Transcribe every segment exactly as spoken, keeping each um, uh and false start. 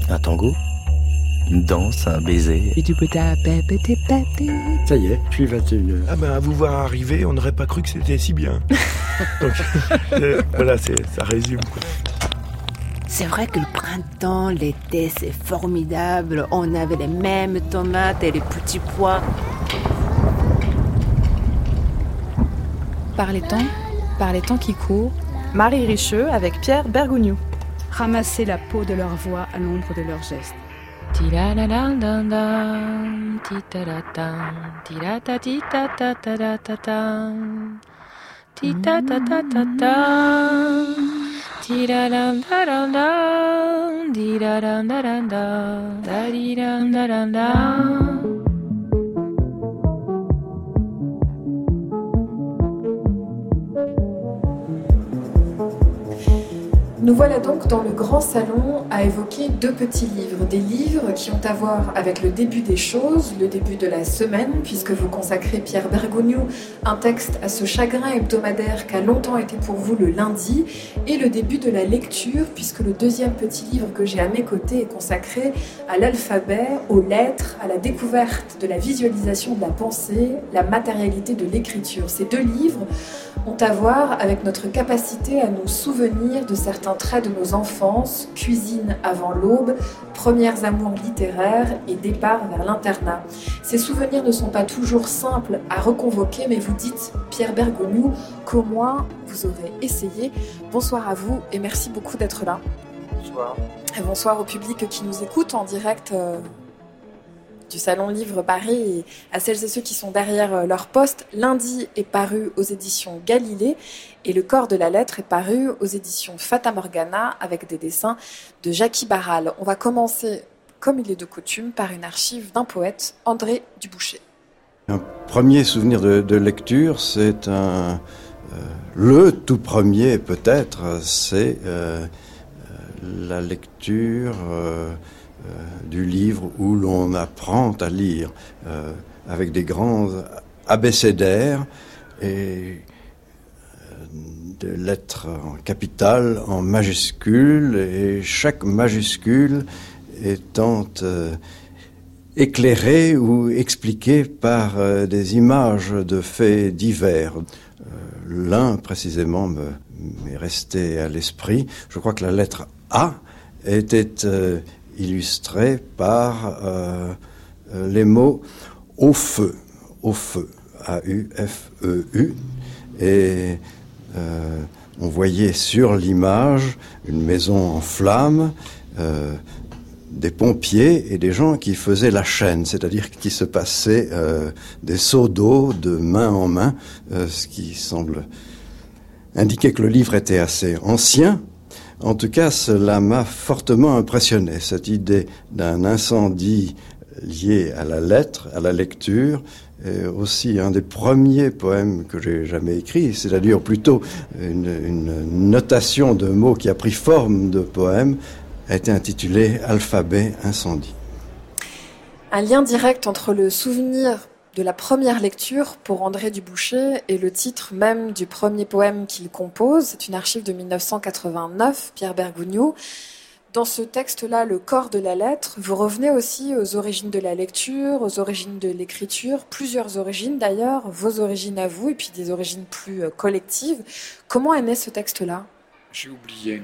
Un tango, une danse, un baiser. Ça y est, je suis vingt et une heures. Ah ben, à vous voir arriver, on n'aurait pas cru que c'était si bien. Donc, euh, voilà, c'est, ça résume, quoi. C'est vrai que le printemps, l'été, c'est formidable. On avait les mêmes tomates et les petits pois. Par les temps, par les temps qui courent, Marie Richeux avec Pierre Bergogneau. Ramasser la peau de leur voix à l'ombre de leurs gestes. Nous voilà donc dans le grand salon à évoquer deux petits livres, des livres qui ont à voir avec le début des choses, le début de la semaine, puisque vous consacrez, Pierre Bergogneau, un texte à ce chagrin hebdomadaire qu'a longtemps été pour vous le lundi, et le début de la lecture, puisque le deuxième petit livre que j'ai à mes côtés est consacré à l'alphabet, aux lettres, à la découverte de la visualisation de la pensée, la matérialité de l'écriture. Ces deux livres ont à voir avec notre capacité à nous souvenir de certains traits de nos enfances, cuisine avant l'aube, premiers amours littéraires et départ vers l'internat. Ces souvenirs ne sont pas toujours simples à reconvoquer, mais vous dites, Pierre Bergogneau, qu'au moins vous aurez essayé. Bonsoir à vous et merci beaucoup d'être là. Bonsoir. Et bonsoir au public qui nous écoute en direct euh, du Salon Livre Paris et à celles et ceux qui sont derrière leur poste. Lundi est paru aux éditions Galilée et Le corps de la lettre est paru aux éditions Fata Morgana avec des dessins de Jackie Barral. On va commencer, comme il est de coutume, par une archive d'un poète, André Dubouché. Un premier souvenir de, de lecture, c'est un... Euh, le tout premier peut-être, c'est euh, la lecture... Euh, Euh, du livre où l'on apprend à lire euh, avec des grands abécédaires et euh, des lettres en capitales, en majuscules, et chaque majuscule étant euh, éclairée ou expliquée par euh, des images de faits divers. Euh, l'un précisément me, m'est resté à l'esprit. Je crois que la lettre A était euh, illustré par euh, les mots « au feu », « au feu », A U F E U, et euh, on voyait sur l'image une maison en flammes, euh, des pompiers et des gens qui faisaient la chaîne, c'est-à-dire qui se passaient euh, des seaux d'eau de main en main, euh, ce qui semble indiquer que le livre était assez ancien. En tout cas, cela m'a fortement impressionné, cette idée d'un incendie lié à la lettre, à la lecture, et aussi un des premiers poèmes que j'ai jamais écrit, c'est-à-dire plutôt une, une notation de mots qui a pris forme de poème, a été intitulé « Alphabet incendie ». Un lien direct entre le souvenir de la première lecture pour André Dubouché et le titre même du premier poème qu'il compose. C'est une archive de dix-neuf cent quatre-vingt-neuf, Pierre Bergogneau. Dans ce texte-là, Le corps de la lettre, vous revenez aussi aux origines de la lecture, aux origines de l'écriture, plusieurs origines d'ailleurs, vos origines à vous et puis des origines plus collectives. Comment est né ce texte-là ? J'ai oublié.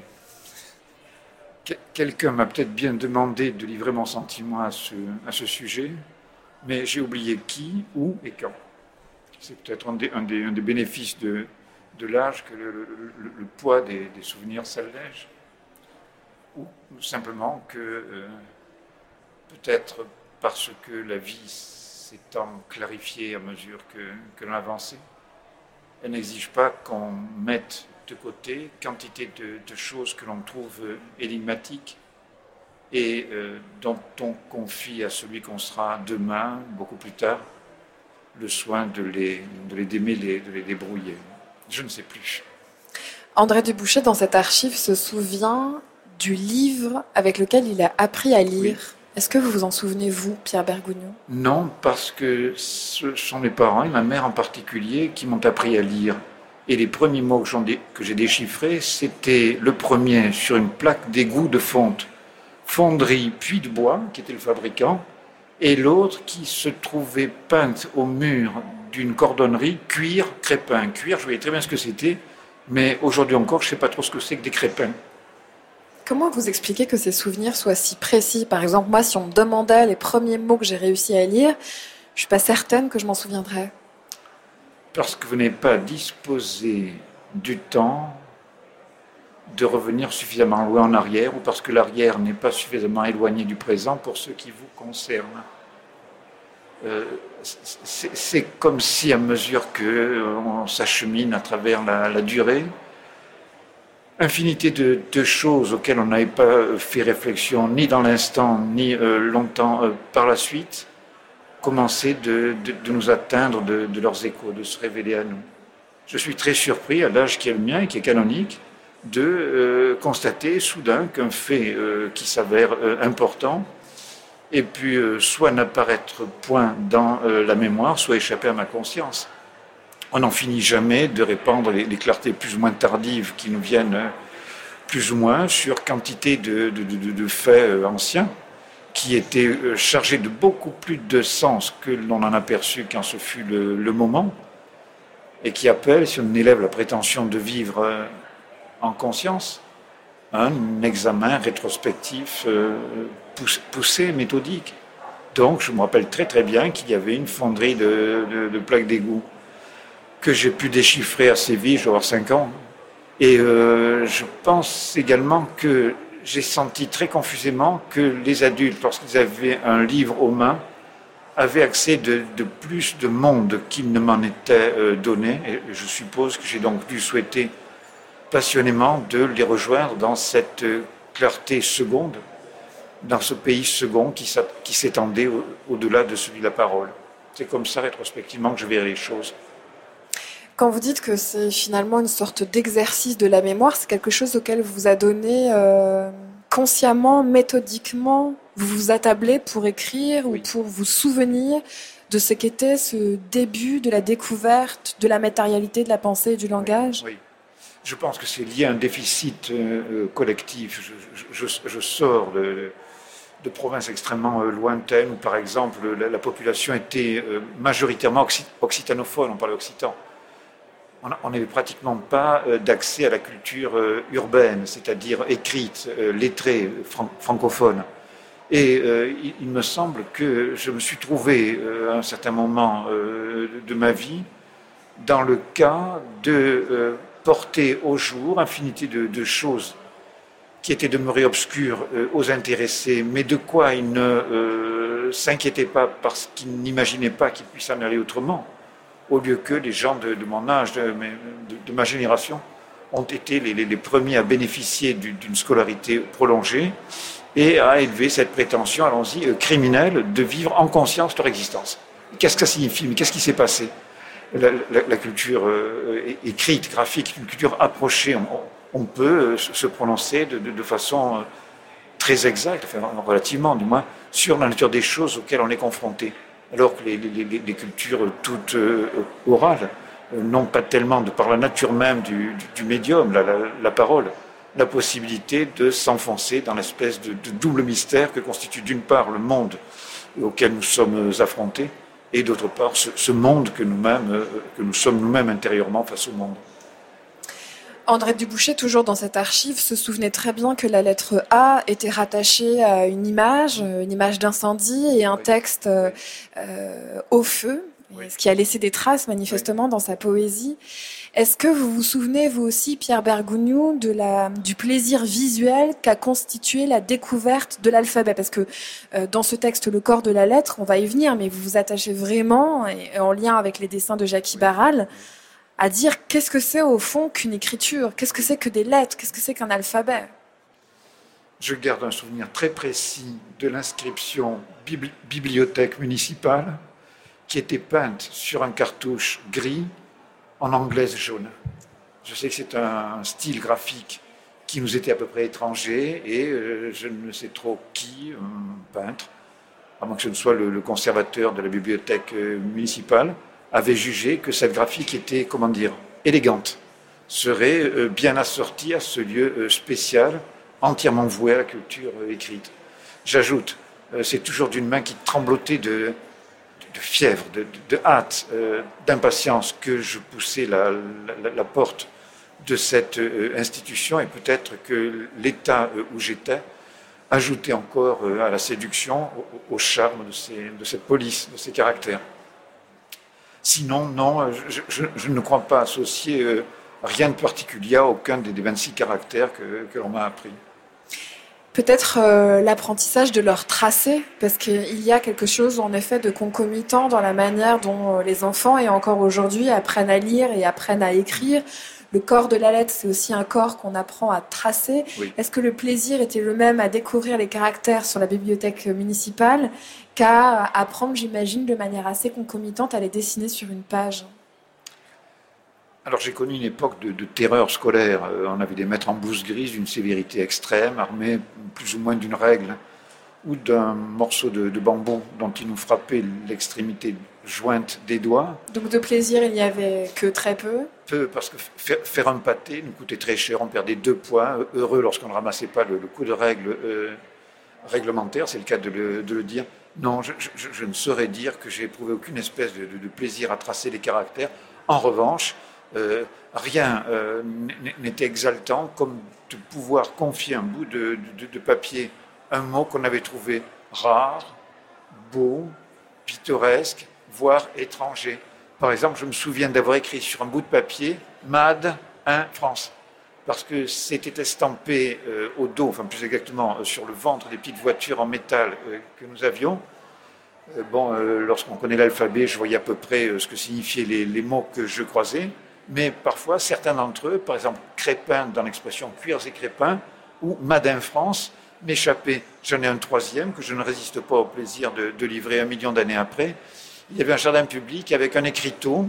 Quelqu'un m'a peut-être bien demandé de livrer mon sentiment à ce, à ce sujet. Mais j'ai oublié qui, où et quand. C'est peut-être un des, un des, un des bénéfices de, de l'âge que le, le, le, le poids des, des souvenirs s'allège. Ou simplement que, euh, peut-être parce que la vie s'étant clarifiée à mesure que, que l'on avançait, elle n'exige pas qu'on mette de côté quantité de, de choses que l'on trouve énigmatiques et euh, dont on confie à celui qu'on sera demain, beaucoup plus tard, le soin de les, de les démêler, de les débrouiller. Je ne sais plus. André Dubouché, dans cette archive, se souvient du livre avec lequel il a appris à lire. Oui. Est-ce que vous vous en souvenez, vous, Pierre Bergogneau ? Non, parce que ce sont mes parents, et ma mère en particulier, qui m'ont appris à lire. Et les premiers mots que, dé- que j'ai déchiffrés, c'était le premier sur une plaque d'égout de fonte. fonderie puis de bois, qui était le fabricant, et l'autre qui se trouvait peinte au mur d'une cordonnerie, cuir, crépin. Cuir, je voyais très bien ce que c'était, mais aujourd'hui encore, je ne sais pas trop ce que c'est que des crépins. Comment vous expliquez que ces souvenirs soient si précis? Par exemple, moi, si on me demandait les premiers mots que j'ai réussi à lire, je ne suis pas certaine que je m'en souviendrais. Parce que vous n'avez pas disposé du temps de revenir suffisamment loin en arrière, ou parce que l'arrière n'est pas suffisamment éloigné du présent pour ce qui vous concerne. Euh, c'est, c'est comme si, à mesure qu'on s'achemine à travers la, la durée, infinité de, de choses auxquelles on n'avait pas fait réflexion, ni dans l'instant, ni euh, longtemps euh, par la suite, commençaient de, de, de nous atteindre de, de leurs échos, de se révéler à nous. Je suis très surpris, à l'âge qui est le mien et qui est canonique, de euh, constater soudain qu'un fait euh, qui s'avère euh, important ait pu euh, soit n'apparaître point dans euh, la mémoire, soit échapper à ma conscience. On n'en finit jamais de répandre les, les clartés plus ou moins tardives qui nous viennent euh, plus ou moins sur quantité de, de, de, de faits euh, anciens qui étaient euh, chargés de beaucoup plus de sens que l'on en a perçu quand ce fut le, le moment, et qui appellent, si on élève la prétention de vivre euh, en conscience, un examen rétrospectif euh, poussé, méthodique. Donc, je me rappelle très très bien qu'il y avait une fonderie de, de, de plaques d'égout que j'ai pu déchiffrer assez vite, je dois avoir cinq ans. Et euh, je pense également que j'ai senti très confusément que les adultes, lorsqu'ils avaient un livre aux mains, avaient accès de, de plus de monde qu'il ne m'en était euh, donné. Et je suppose que j'ai donc dû souhaiter passionnément de les rejoindre dans cette clarté seconde, dans ce pays second qui, qui s'étendait au, au-delà de celui de la parole. C'est comme ça, rétrospectivement, que je verrai les choses. Quand vous dites que c'est finalement une sorte d'exercice de la mémoire, c'est quelque chose auquel vous vous adonnez euh, consciemment, méthodiquement, vous vous attablez pour écrire oui. ou pour vous souvenir de ce qu'était ce début de la découverte de la matérialité de la pensée et du langage? Oui. Je pense que c'est lié à un déficit euh, collectif. Je, je, je sors de, de provinces extrêmement euh, lointaines où, par exemple, la, la population était euh, majoritairement occit- occitanophone, on parlait occitan. On n'avait pratiquement pas euh, d'accès à la culture euh, urbaine, c'est-à-dire écrite, euh, lettrée, fran- francophone. Et euh, il, il me semble que je me suis trouvé euh, à un certain moment euh, de ma vie dans le cas de euh, porter au jour infinité de, de choses qui étaient demeurées obscures euh, aux intéressés, mais de quoi ils ne euh, s'inquiétaient pas parce qu'ils n'imaginaient pas qu'il puisse en aller autrement, au lieu que les gens de, de mon âge, de, de, de ma génération, ont été les, les, les premiers à bénéficier d'une scolarité prolongée et à élever cette prétention, allons-y, euh, criminelle, de vivre en conscience leur existence. Qu'est-ce que ça signifie? Mais qu'est-ce qui s'est passé? La, la, la culture euh, écrite, graphique, une culture approchée. On, on peut euh, se prononcer de, de, de façon euh, très exacte, enfin, relativement du moins, sur la nature des choses auxquelles on est confronté. Alors que les, les, les cultures toutes euh, orales euh, n'ont pas tellement, de par la nature même du, du, du médium, la, la, la parole, la possibilité de s'enfoncer dans l'espèce de, de double mystère que constitue d'une part le monde auquel nous sommes affrontés, et d'autre part ce, ce monde que nous-mêmes, euh, que nous sommes nous-mêmes intérieurement face au monde. André Dubouché, toujours dans cette archive, se souvenait très bien que la lettre A était rattachée à une image, une image d'incendie et un oui. texte euh, euh, au feu, oui. ce qui a laissé des traces manifestement oui. dans sa poésie. Est-ce que vous vous souvenez, vous aussi, Pierre Bergogneau, de la, du plaisir visuel qu'a constitué la découverte de l'alphabet? Parce que euh, dans ce texte, Le corps de la lettre, on va y venir, mais vous vous attachez vraiment, et, et en lien avec les dessins de Jackie Barral, à dire qu'est-ce que c'est au fond qu'une écriture? Qu'est-ce que c'est que des lettres? Qu'est-ce que c'est qu'un alphabet? Je garde un souvenir très précis de l'inscription bibli- bibliothèque municipale qui était peinte sur un cartouche gris en anglaise jaune. Je sais que c'est un style graphique qui nous était à peu près étranger et euh, je ne sais trop qui, un peintre, à moins que ce ne soit le, le conservateur de la bibliothèque euh, municipale, avait jugé que cette graphique était, comment dire, élégante, serait euh, bien assortie à ce lieu euh, spécial, entièrement voué à la culture euh, écrite. J'ajoute, euh, c'est toujours d'une main qui tremblotait de, de fièvre, de, de, de hâte, euh, d'impatience que je poussais la, la, la porte de cette euh, institution, et peut-être que l'état euh, où j'étais ajoutait encore euh, à la séduction, au, au charme de, ces, de cette police, de ces caractères. Sinon, non, je, je, je ne crois pas associer euh, rien de particulier à aucun des, des vingt-six caractères que, que l'on m'a appris. Peut-être euh, l'apprentissage de leur tracé, parce qu'il y a quelque chose en effet de concomitant dans la manière dont les enfants, et encore aujourd'hui, apprennent à lire et apprennent à écrire. Le corps de la lettre, c'est aussi un corps qu'on apprend à tracer. Oui. Est-ce que le plaisir était le même à découvrir les caractères sur la bibliothèque municipale qu'à apprendre, j'imagine, de manière assez concomitante à les dessiner sur une page ? Alors j'ai connu une époque de, de terreur scolaire. Euh, on avait des maîtres en blouse grise d'une sévérité extrême, armés plus ou moins d'une règle ou d'un morceau de, de bambou dont ils nous frappaient l'extrémité jointe des doigts. Donc de plaisir, il n'y avait que très peu ? Peu, parce que faire, faire un pâté nous coûtait très cher, on perdait deux points. Heureux lorsqu'on ne ramassait pas le, le coup de règle euh, réglementaire, c'est le cas de le, de le dire. Non, je, je, je ne saurais dire que j'ai éprouvé aucune espèce de, de, de plaisir à tracer les caractères. En revanche, Euh, rien euh, n'était exaltant comme de pouvoir confier un bout de, de, de papier, un mot qu'on avait trouvé rare, beau, pittoresque, voire étranger. Par exemple, je me souviens d'avoir écrit sur un bout de papier « Made in France », parce que c'était estampé euh, au dos, enfin plus exactement euh, sur le ventre des petites voitures en métal euh, que nous avions. Euh, bon, euh, lorsqu'on connaît l'alphabet, je voyais à peu près euh, ce que signifiaient les, les mots que je croisais. Mais parfois, certains d'entre eux, par exemple crépin dans l'expression cuirs et crépins, ou Made in France, m'échappaient. J'en ai un troisième que je ne résiste pas au plaisir de, de livrer un million d'années après. Il y avait un jardin public avec un écriteau.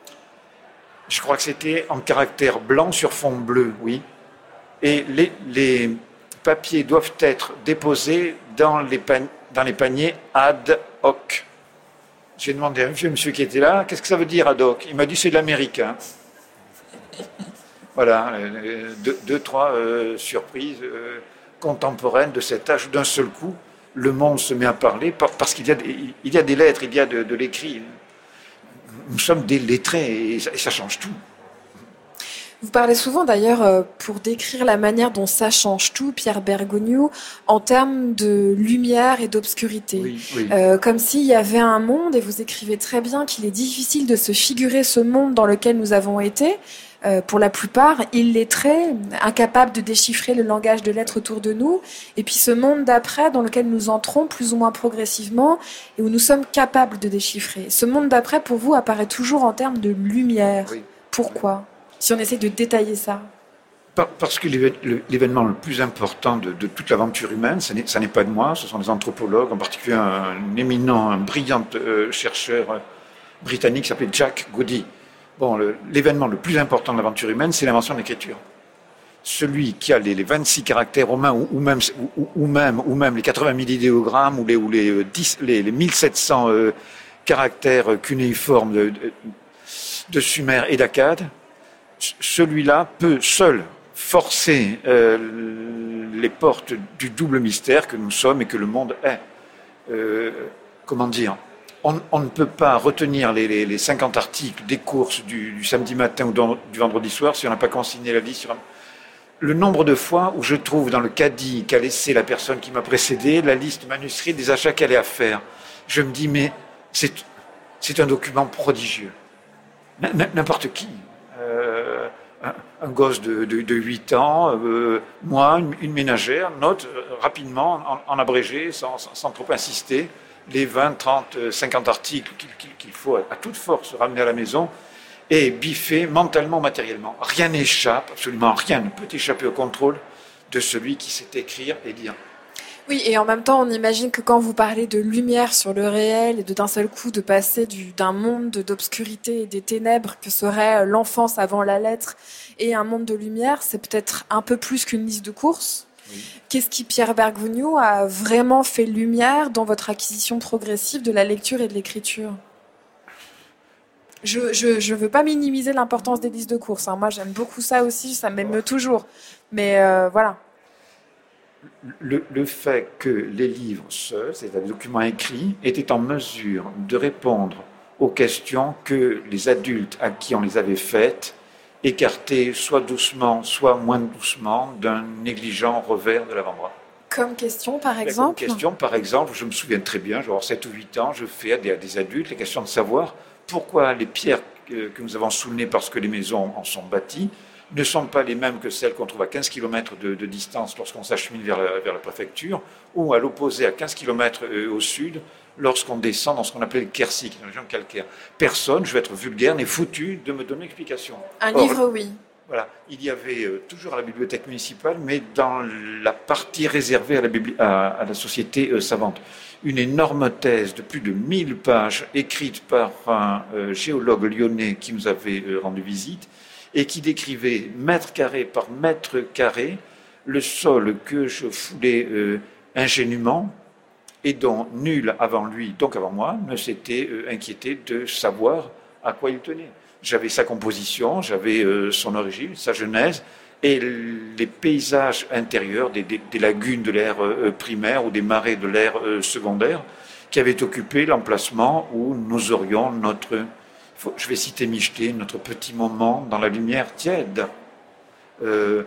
Je crois que c'était en caractère blanc sur fond bleu, oui. Et les, les papiers doivent être déposés dans les, pan- dans les paniers ad hoc. J'ai demandé à un vieux monsieur qui était là, qu'est-ce que ça veut dire ad hoc ? Il m'a dit c'est de l'américain. Voilà, euh, deux, deux, trois euh, surprises euh, contemporaines de cet âge. D'un seul coup, le monde se met à parler parce qu'il y a des, il y a des lettres, il y a de, de l'écrit. Nous sommes des lettrés et ça, et ça change tout. Vous parlez souvent d'ailleurs, euh, pour décrire la manière dont ça change tout, Pierre Bergogneau, en termes de lumière et d'obscurité. Oui, oui. Euh, comme s'il y avait un monde, et vous écrivez très bien qu'il est difficile de se figurer ce monde dans lequel nous avons été, euh, pour la plupart illettrés, incapables de déchiffrer le langage de l'être autour de nous, et puis ce monde d'après dans lequel nous entrons plus ou moins progressivement, et où nous sommes capables de déchiffrer. Ce monde d'après, pour vous, apparaît toujours en termes de lumière. Oui. Pourquoi ? Si on essaie de détailler ça. Parce que l'événement le plus important de, de toute l'aventure humaine, ça n'est, ça n'est pas de moi, ce sont les anthropologues, en particulier un, un éminent, un brillant euh, chercheur euh, britannique qui s'appelait Jack Goody. Bon, le, l'événement le plus important de l'aventure humaine, c'est l'invention de l'écriture. Celui qui a les, les vingt-six caractères romains, ou, ou, même, ou, ou, même, ou même les quatre-vingts mille idéogrammes, ou les, ou les, dix, les, les mille sept cents euh, caractères cunéiformes de, de, de Sumer et d'Akkad, celui-là peut seul forcer euh, les portes du double mystère que nous sommes et que le monde est. Euh, comment dire ? on, on ne peut pas retenir les, les, les cinquante articles des courses du, du samedi matin ou dans, du vendredi soir si on n'a pas consigné la liste sur un... Le nombre de fois où je trouve dans le caddie qu'a laissé la personne qui m'a précédé la liste manuscrite des achats qu'elle est à faire. Je me dis, mais c'est, c'est un document prodigieux. N- n'importe qui. Euh, un, un gosse de, de, de huit ans, euh, moi, une, une ménagère, note euh, rapidement, en, en abrégé, sans, sans, sans trop insister, les vingt, trente, cinquante articles qu'il, qu'il, qu'il faut à, à toute force ramener à la maison et biffer mentalement, matériellement. Rien n'échappe, absolument rien ne peut échapper au contrôle de celui qui sait écrire et lire. Oui, et en même temps, on imagine que quand vous parlez de lumière sur le réel et de d'un seul coup de passer du, d'un monde d'obscurité et des ténèbres que serait l'enfance avant la lettre et un monde de lumière, c'est peut-être un peu plus qu'une liste de courses. Oui. Qu'est-ce qui, Pierre Bergogneau, a vraiment fait lumière dans votre acquisition progressive de la lecture et de l'écriture ? Je je je veux pas minimiser l'importance des listes de courses. Hein. Moi, j'aime beaucoup ça aussi, ça m'émeut toujours. Mais euh, voilà. le, le fait que les livres seuls, c'est-à-dire les documents écrits, étaient en mesure de répondre aux questions que les adultes à qui on les avait faites écartaient soit doucement, soit moins doucement d'un négligent revers de l'avant-bras. Comme question, par exemple Comme question, par exemple, je me souviens très bien, j'aurai sept ou huit ans, je fais à des, à des adultes les questions de savoir pourquoi les pierres que, que nous avons soulenées parce que les maisons en sont bâties ne sont pas les mêmes que celles qu'on trouve à quinze kilomètres de, de distance lorsqu'on s'achemine vers la, vers la préfecture, ou à l'opposé à quinze kilomètres euh, au sud lorsqu'on descend dans ce qu'on appelait le Quercy, une région calcaire. Personne, je vais être vulgaire, n'est foutu de me donner explication. Un Or, livre, oui. Voilà, il y avait euh, toujours à la bibliothèque municipale, mais dans la partie réservée à la, bibli- à, à la société euh, savante, une énorme thèse de plus de mille pages écrite par un euh, géologue lyonnais qui nous avait euh, rendu visite et qui décrivait mètre carré par mètre carré le sol que je foulais euh, ingénument et dont nul avant lui, donc avant moi, ne s'était euh, inquiété de savoir à quoi il tenait. J'avais sa composition, j'avais euh, son origine, sa genèse, et les paysages intérieurs des, des, des lagunes de l'ère euh, primaire ou des marais de l'ère euh, secondaire qui avaient occupé l'emplacement où nous aurions notre, je vais citer Michelet, notre petit moment dans la lumière tiède. Euh,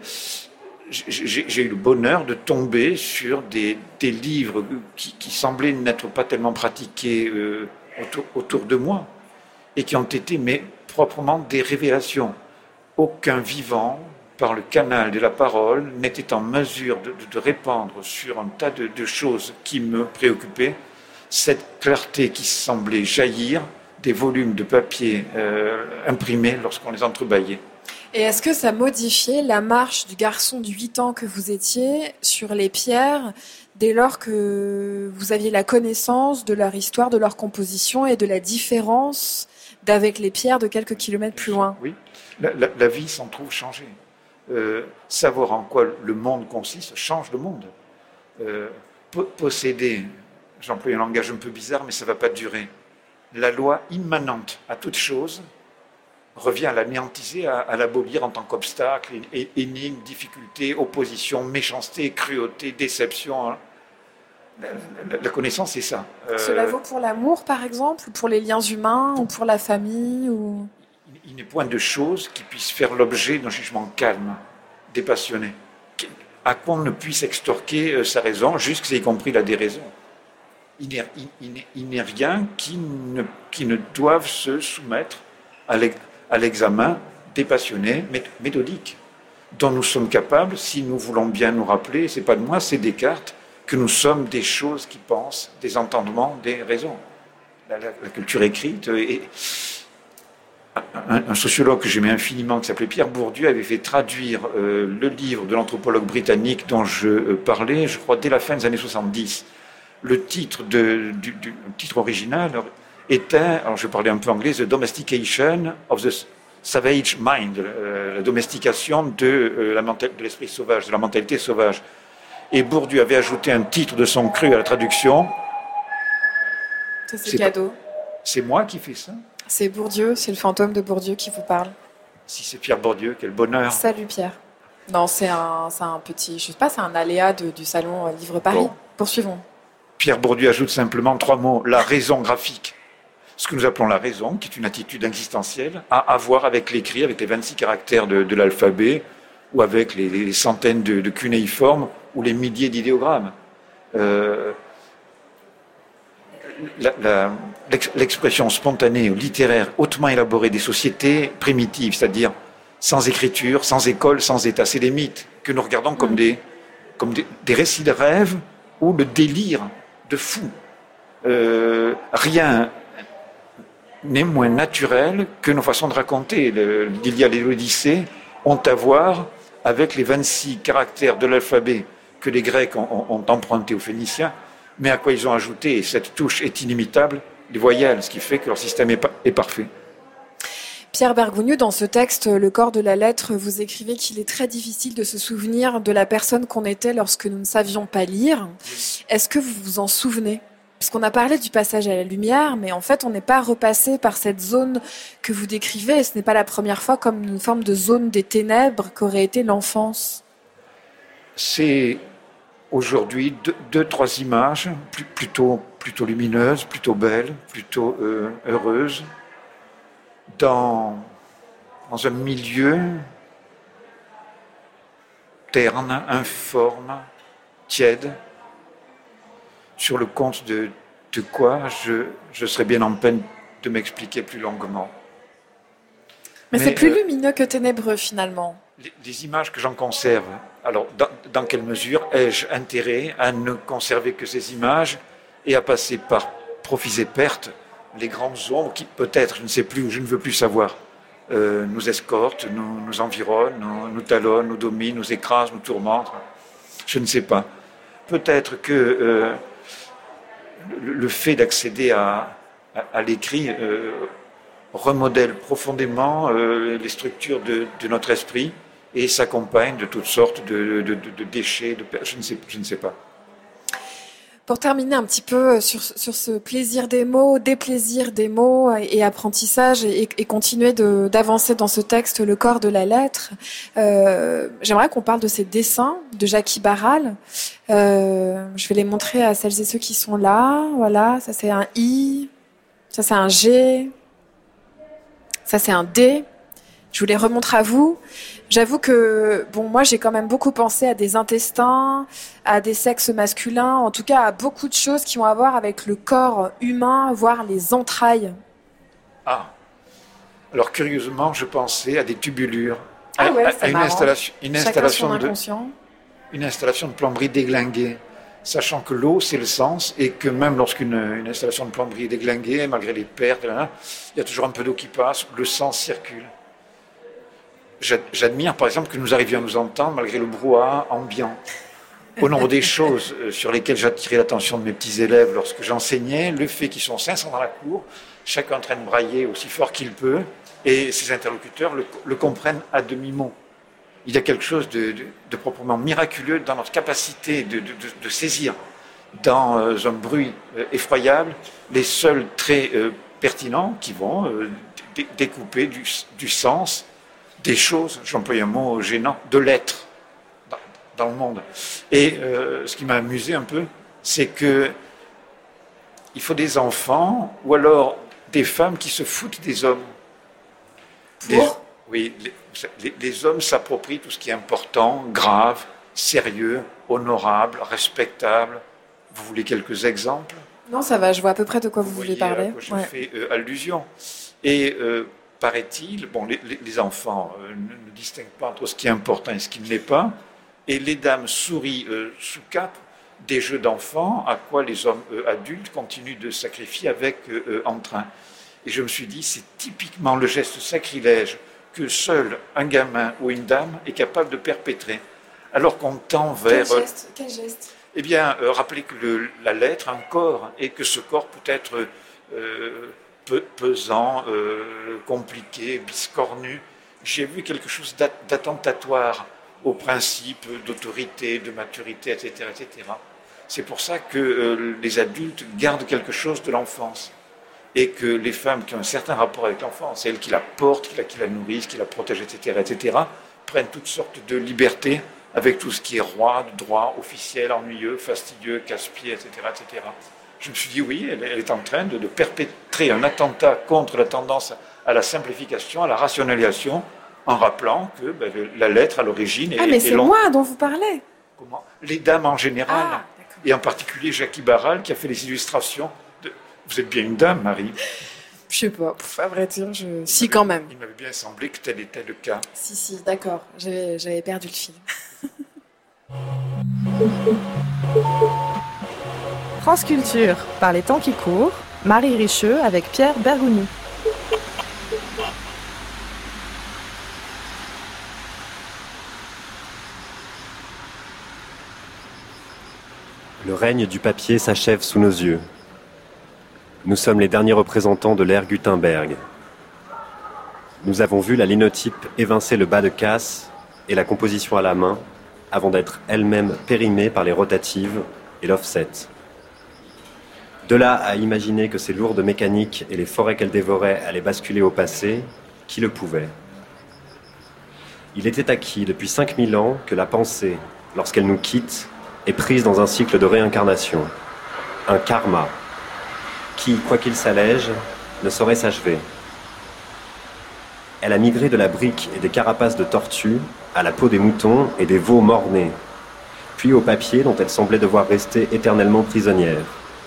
j'ai, j'ai eu le bonheur de tomber sur des, des livres qui, qui semblaient n'être pas tellement pratiqués euh, autour, autour de moi et qui ont été mais proprement des révélations. Aucun vivant, par le canal de la parole, n'était en mesure de, de, de répandre sur un tas de, de choses qui me préoccupaient cette clarté qui semblait jaillir des volumes de papier euh, imprimés lorsqu'on les entrebâillait. Et est-ce que ça modifiait la marche du garçon de huit ans que vous étiez sur les pierres dès lors que vous aviez la connaissance de leur histoire, de leur composition et de la différence d'avec les pierres de quelques kilomètres plus loin? Oui, la, la, la vie s'en trouve changée. Euh, savoir en quoi le monde consiste change le monde. Euh, posséder, j'emploie un langage un peu bizarre, mais ça ne va pas durer, la loi immanente à toute chose revient à l'anéantiser, à, à l'abolir en tant qu'obstacle, énigme, difficulté, opposition, méchanceté, cruauté, déception. Hein. La, la, la connaissance, c'est ça. Euh, Cela vaut pour l'amour, par exemple, ou pour les liens humains, ou pour la famille ou... Il, il n'est point de chose qui puisse faire l'objet d'un jugement calme, dépassionné, à quoi on ne puisse extorquer euh, sa raison, jusqu'à y compris la déraison. Il n'est, il, il, n'est, il n'est rien qui ne, qui ne doive se soumettre à, l'ex, à l'examen dépassionné, méthodique, dont nous sommes capables, si nous voulons bien nous rappeler, c'est pas de moi, c'est Descartes, que nous sommes des choses qui pensent, des entendements, des raisons. La, la, la culture écrite. Et un, un sociologue que j'aimais infiniment, qui s'appelait Pierre Bourdieu, avait fait traduire euh, le livre de l'anthropologue britannique dont je euh, parlais, je crois, dès la fin des années soixante-dix. Le titre, de, du, du le titre original était, alors je parlais un peu anglais, The Domestication of the Savage Mind, euh, la domestication de, euh, la mental, de l'esprit sauvage, de la mentalité sauvage. Et Bourdieu avait ajouté un titre de son cru à la traduction. Ça, c'est, c'est cadeau. Pas, c'est moi qui fais ça? C'est Bourdieu, c'est le fantôme de Bourdieu qui vous parle. Si c'est Pierre Bourdieu, quel bonheur. Salut Pierre. Non, c'est un, c'est un petit, je sais pas, c'est un aléa de, du salon Livre Paris. Bon. Poursuivons. Pierre Bourdieu ajoute simplement trois mots, la raison graphique. Ce que nous appelons la raison, qui est une attitude existentielle, à avoir avec l'écrit, avec les vingt-six caractères de, de l'alphabet, ou avec les, les centaines de, de cunéiformes, ou les milliers d'idéogrammes. Euh, la, la, l'expression spontanée ou littéraire hautement élaborée des sociétés primitives, c'est-à-dire sans écriture, sans école, sans état, c'est des mythes que nous regardons comme, mmh. des, comme des, des récits de rêve ou le délire de fou. Euh, rien n'est moins naturel que nos façons de raconter. Le, l'Iliade et l'Odyssée ont à voir avec les vingt-six caractères de l'alphabet que les Grecs ont, ont, ont emprunté aux Phéniciens, mais à quoi ils ont ajouté, et cette touche est inimitable, les voyelles, ce qui fait que leur système est, pa- est parfait. Pierre Bergogneau, dans ce texte, Le corps de la lettre, vous écrivez qu'il est très difficile de se souvenir de la personne qu'on était lorsque nous ne savions pas lire. Est-ce que vous vous en souvenez ? Parce qu'on a parlé du passage à la lumière, mais en fait, on n'est pas repassé par cette zone que vous décrivez, et ce n'est pas la première fois comme une forme de zone des ténèbres qu'aurait été l'enfance. C'est aujourd'hui deux, deux, trois images plus, plutôt, plutôt lumineuses, plutôt belles, plutôt euh, heureuses, dans, dans un milieu terne, informe, tiède, sur le compte de, de quoi je, je serais bien en peine de m'expliquer plus longuement. Mais, Mais c'est plus euh, lumineux que ténébreux, finalement. Les, les images que j'en conserve, alors dans, dans quelle mesure ai-je intérêt à ne conserver que ces images et à passer par profits et pertes les grandes ombres qui, peut-être, je ne sais plus, ou je ne veux plus savoir, euh, nous escortent, nous, nous environnent, nous, nous talonnent, nous dominent, nous écrasent, nous tourmentent. Je ne sais pas. Peut-être que euh, le, le fait d'accéder à, à, à l'écrit euh, remodèle profondément euh, les structures de, de notre esprit et s'accompagne de toutes sortes de, de, de, de déchets, de, je, ne sais, je ne sais pas. Pour terminer un petit peu sur, sur ce plaisir des mots, déplaisir des mots et apprentissage et, et continuer de, d'avancer dans ce texte, le corps de la lettre, euh, j'aimerais qu'on parle de ces dessins de Jackie Barral. Euh, je vais les montrer à celles et ceux qui sont là. Voilà, ça c'est un I, ça c'est un G, ça c'est un D. Je vous les remontre à vous. J'avoue que, bon, moi, j'ai quand même beaucoup pensé à des intestins, à des sexes masculins, en tout cas à beaucoup de choses qui ont à voir avec le corps humain, voire les entrailles. Ah. Alors, curieusement, je pensais à des tubulures. Ah ouais, à, c'est à une marrant. installation, une installation de, inconscient. une installation de plomberie déglinguée. Sachant que l'eau, c'est le sens, et que même lorsqu'une une installation de plomberie est déglinguée, malgré les pertes, il y a toujours un peu d'eau qui passe, le sens circule. J'admire, par exemple, que nous arrivions à nous entendre malgré le brouhaha ambiant. Au nombre des choses sur lesquelles j'attirais l'attention de mes petits élèves lorsque j'enseignais, le fait qu'ils sont cinq cents dans la cour, chacun en train de brailler aussi fort qu'il peut, et ses interlocuteurs le, le comprennent à demi-mot. Il y a quelque chose de, de, de proprement miraculeux dans notre capacité de, de, de, de saisir dans euh, un bruit euh, effroyable les seuls traits euh, pertinents qui vont euh, d- découper du, du sens des choses, j'emploie un mot gênant, de l'être dans, dans le monde. Et euh, ce qui m'a amusé un peu, c'est que il faut des enfants ou alors des femmes qui se foutent des hommes. Des, oui, les, les, les hommes s'approprient tout ce qui est important, grave, sérieux, honorable, respectable. Vous voulez quelques exemples ? Non, ça va, je vois à peu près de quoi vous, vous voulez voyez parler. À quoi je ouais. fais euh, allusion. Et euh, paraît-il, bon, les, les enfants euh, ne, ne distinguent pas entre ce qui est important et ce qui ne l'est pas, et les dames sourient euh, sous cape des jeux d'enfants à quoi les hommes euh, adultes continuent de sacrifier avec euh, entrain. Et je me suis dit, c'est typiquement le geste sacrilège que seul un gamin ou une dame est capable de perpétrer, alors qu'on tend vers... Quel geste, quel geste Eh bien, euh, rappelez que le, la lettre a un corps, et que ce corps peut être... Euh, pesant, euh, compliqué, biscornu. J'ai vu quelque chose d'attentatoire aux principes d'autorité, de maturité, et cetera, et cetera. C'est pour ça que euh, les adultes gardent quelque chose de l'enfance et que les femmes qui ont un certain rapport avec l'enfance, elles qui la portent, qui la, qui la nourrissent, qui la protègent, et cetera, et cetera, prennent toutes sortes de libertés avec tout ce qui est roi, droit, officiel, ennuyeux, fastidieux, casse-pied, et cetera, et cetera. Je me suis dit, oui, elle, elle est en train de, de perpétrer un attentat contre la tendance à la simplification, à la rationalisation, en rappelant que ben, la lettre, à l'origine... Ah, est, mais est c'est long... moi dont vous parlez. Comment ? Les dames en général, ah, et en particulier Jackie Barral, qui a fait les illustrations. De... Vous êtes bien une dame, Marie ? Je sais pas, Pff, à vrai dire, je... si quand même. Il m'avait bien semblé que tel était le cas. Si, si, d'accord, j'avais, j'avais perdu le fil. France Culture, par les temps qui courent, Marie Richeux avec Pierre Bergougnou. Le règne du papier s'achève sous nos yeux. Nous sommes les derniers représentants de l'ère Gutenberg. Nous avons vu la linotype évincer le bas de casse et la composition à la main, avant d'être elle-même périmée par les rotatives et l'offset. De là à imaginer que ces lourdes mécaniques et les forêts qu'elles dévoraient allaient basculer au passé, qui le pouvait ? Il était acquis depuis cinq mille ans que la pensée, lorsqu'elle nous quitte, est prise dans un cycle de réincarnation, un karma, qui, quoi qu'il s'allège, ne saurait s'achever. Elle a migré de la brique et des carapaces de tortues à la peau des moutons et des veaux mort-nés, puis au papier dont elle semblait devoir rester éternellement prisonnière.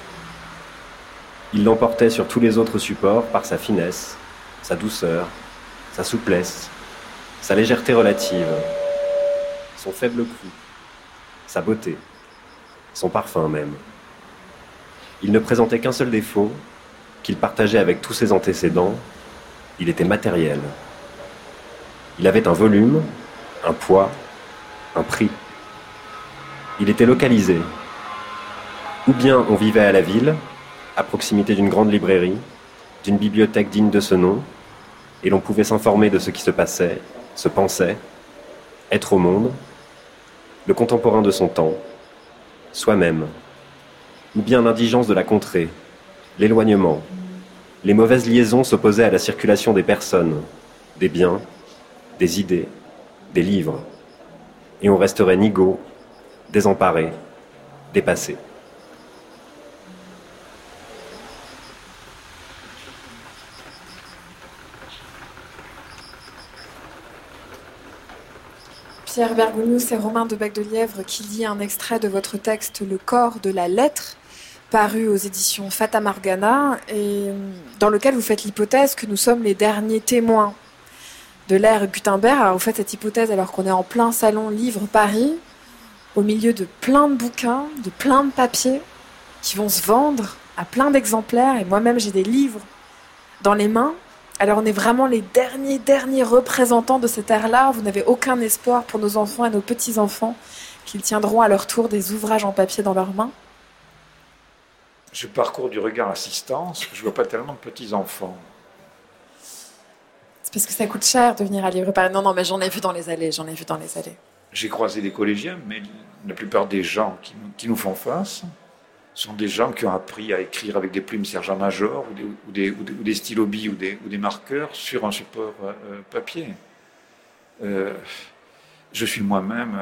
Il l'emportait sur tous les autres supports par sa finesse, sa douceur, sa souplesse, sa légèreté relative, son faible cou, sa beauté, son parfum même. Il ne présentait qu'un seul défaut, qu'il partageait avec tous ses antécédents, il était matériel. Il avait un volume, un poids, un prix. Il était localisé. Ou bien on vivait à la ville, à proximité d'une grande librairie, d'une bibliothèque digne de ce nom, et l'on pouvait s'informer de ce qui se passait, se pensait, être au monde, le contemporain de son temps, soi-même, ou bien l'indigence de la contrée, l'éloignement, les mauvaises liaisons s'opposaient à la circulation des personnes, des biens, des idées, des livres, et on resterait nigaud, désemparé, dépassé. Pierre Bergogneau, c'est Romain de Bec-de-Lièvre qui lit un extrait de votre texte « Le corps de la lettre », paru aux éditions Fata Morgana, et dans lequel vous faites l'hypothèse que nous sommes les derniers témoins de l'ère Gutenberg. Alors vous faites cette hypothèse alors qu'on est en plein salon Livre Paris, au milieu de plein de bouquins, de plein de papiers qui vont se vendre à plein d'exemplaires, et moi-même j'ai des livres dans les mains. Alors on est vraiment les derniers, derniers représentants de cette ère-là. Vous n'avez aucun espoir pour nos enfants et nos petits-enfants qu'ils tiendront à leur tour des ouvrages en papier dans leurs mains. Je parcours du regard assistance, je ne vois pas tellement de petits-enfants. C'est parce que ça coûte cher de venir à Livre Paris. Non, non, mais j'en ai vu dans les allées, j'en ai vu dans les allées. J'ai croisé des collégiens, mais la plupart des gens qui, qui nous font face sont des gens qui ont appris à écrire avec des plumes sergent-major ou des, ou des, ou des, ou des stylos-billes ou des, ou des marqueurs sur un support euh, papier. Euh, je suis moi-même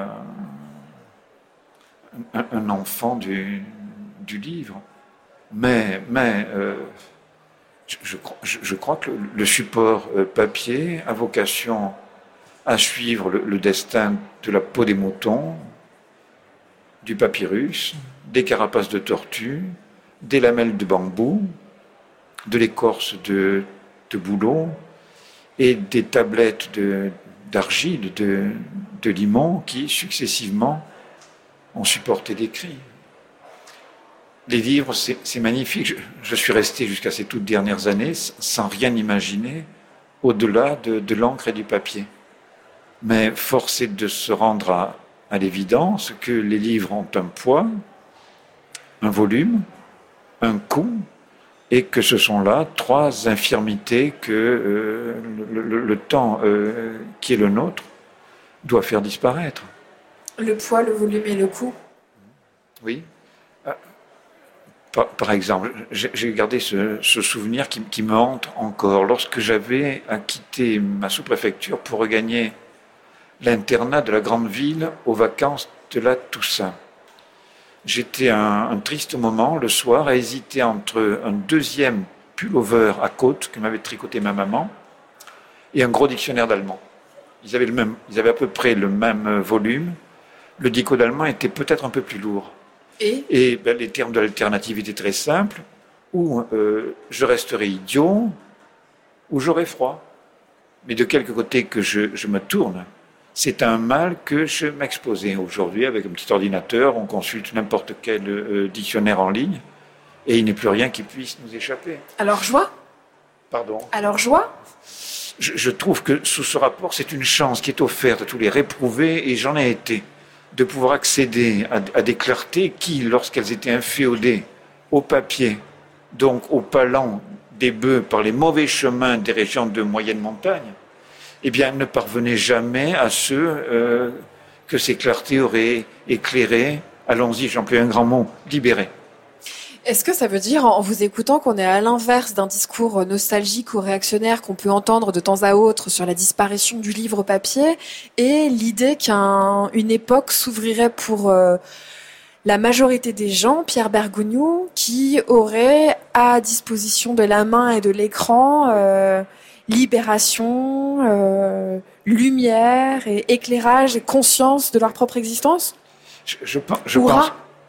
un, un, un enfant du, du livre. Mais, mais euh, je, je, je, je crois que le, le support euh, papier a vocation à suivre le, le destin de la peau des moutons, du papyrus, des carapaces de tortue, des lamelles de bambou, de l'écorce de, de bouleau et des tablettes de, d'argile, de, de limon qui, successivement, ont supporté des cris. Les livres, c'est, c'est magnifique. Je, je suis resté jusqu'à ces toutes dernières années sans rien imaginer au-delà de, de l'encre et du papier. Mais force est de se rendre à, à l'évidence que les livres ont un poids, un volume, un coût, et que ce sont là trois infirmités que euh, le, le, le temps euh, qui est le nôtre doit faire disparaître. Le poids, le volume et le coût. Oui. Par, par exemple, j'ai, j'ai gardé ce, ce souvenir qui, qui me hante encore. Lorsque j'avais à quitter ma sous-préfecture pour regagner l'internat de la grande ville aux vacances de la Toussaint, j'étais à un, un triste moment le soir à hésiter entre un deuxième pullover à côte que m'avait tricoté ma maman et un gros dictionnaire d'allemand. Ils avaient, le même, ils avaient à peu près le même volume. Le dico d'allemand était peut-être un peu plus lourd. Et, et ben, les termes de l'alternative étaient très simples, ou euh, je resterai idiot, ou j'aurai froid. Mais de quelque côté que je, je me tourne, c'est un mal que je m'exposais. Aujourd'hui, avec un petit ordinateur, on consulte n'importe quel euh, dictionnaire en ligne, et il n'est plus rien qui puisse nous échapper. Alors joie ? Pardon ? Alors joie ? je, je trouve que sous ce rapport, c'est une chance qui est offerte à tous les réprouvés, et j'en ai été, de pouvoir accéder à, à des clartés qui, lorsqu'elles étaient inféodées au papier, donc au palan des bœufs par les mauvais chemins des régions de moyenne montagne, eh bien, ne parvenaient jamais à ceux euh, que ces clartés auraient éclairés, allons-y, j'emploie un grand mot, libérés. Est-ce que ça veut dire, en vous écoutant, qu'on est à l'inverse d'un discours nostalgique ou réactionnaire qu'on peut entendre de temps à autre sur la disparition du livre papier et l'idée qu'une époque s'ouvrirait pour euh, la majorité des gens, Pierre Bergogneau, qui auraient à disposition de la main et de l'écran euh, libération, euh, lumière et éclairage et conscience de leur propre existence ? Je, je, je pense...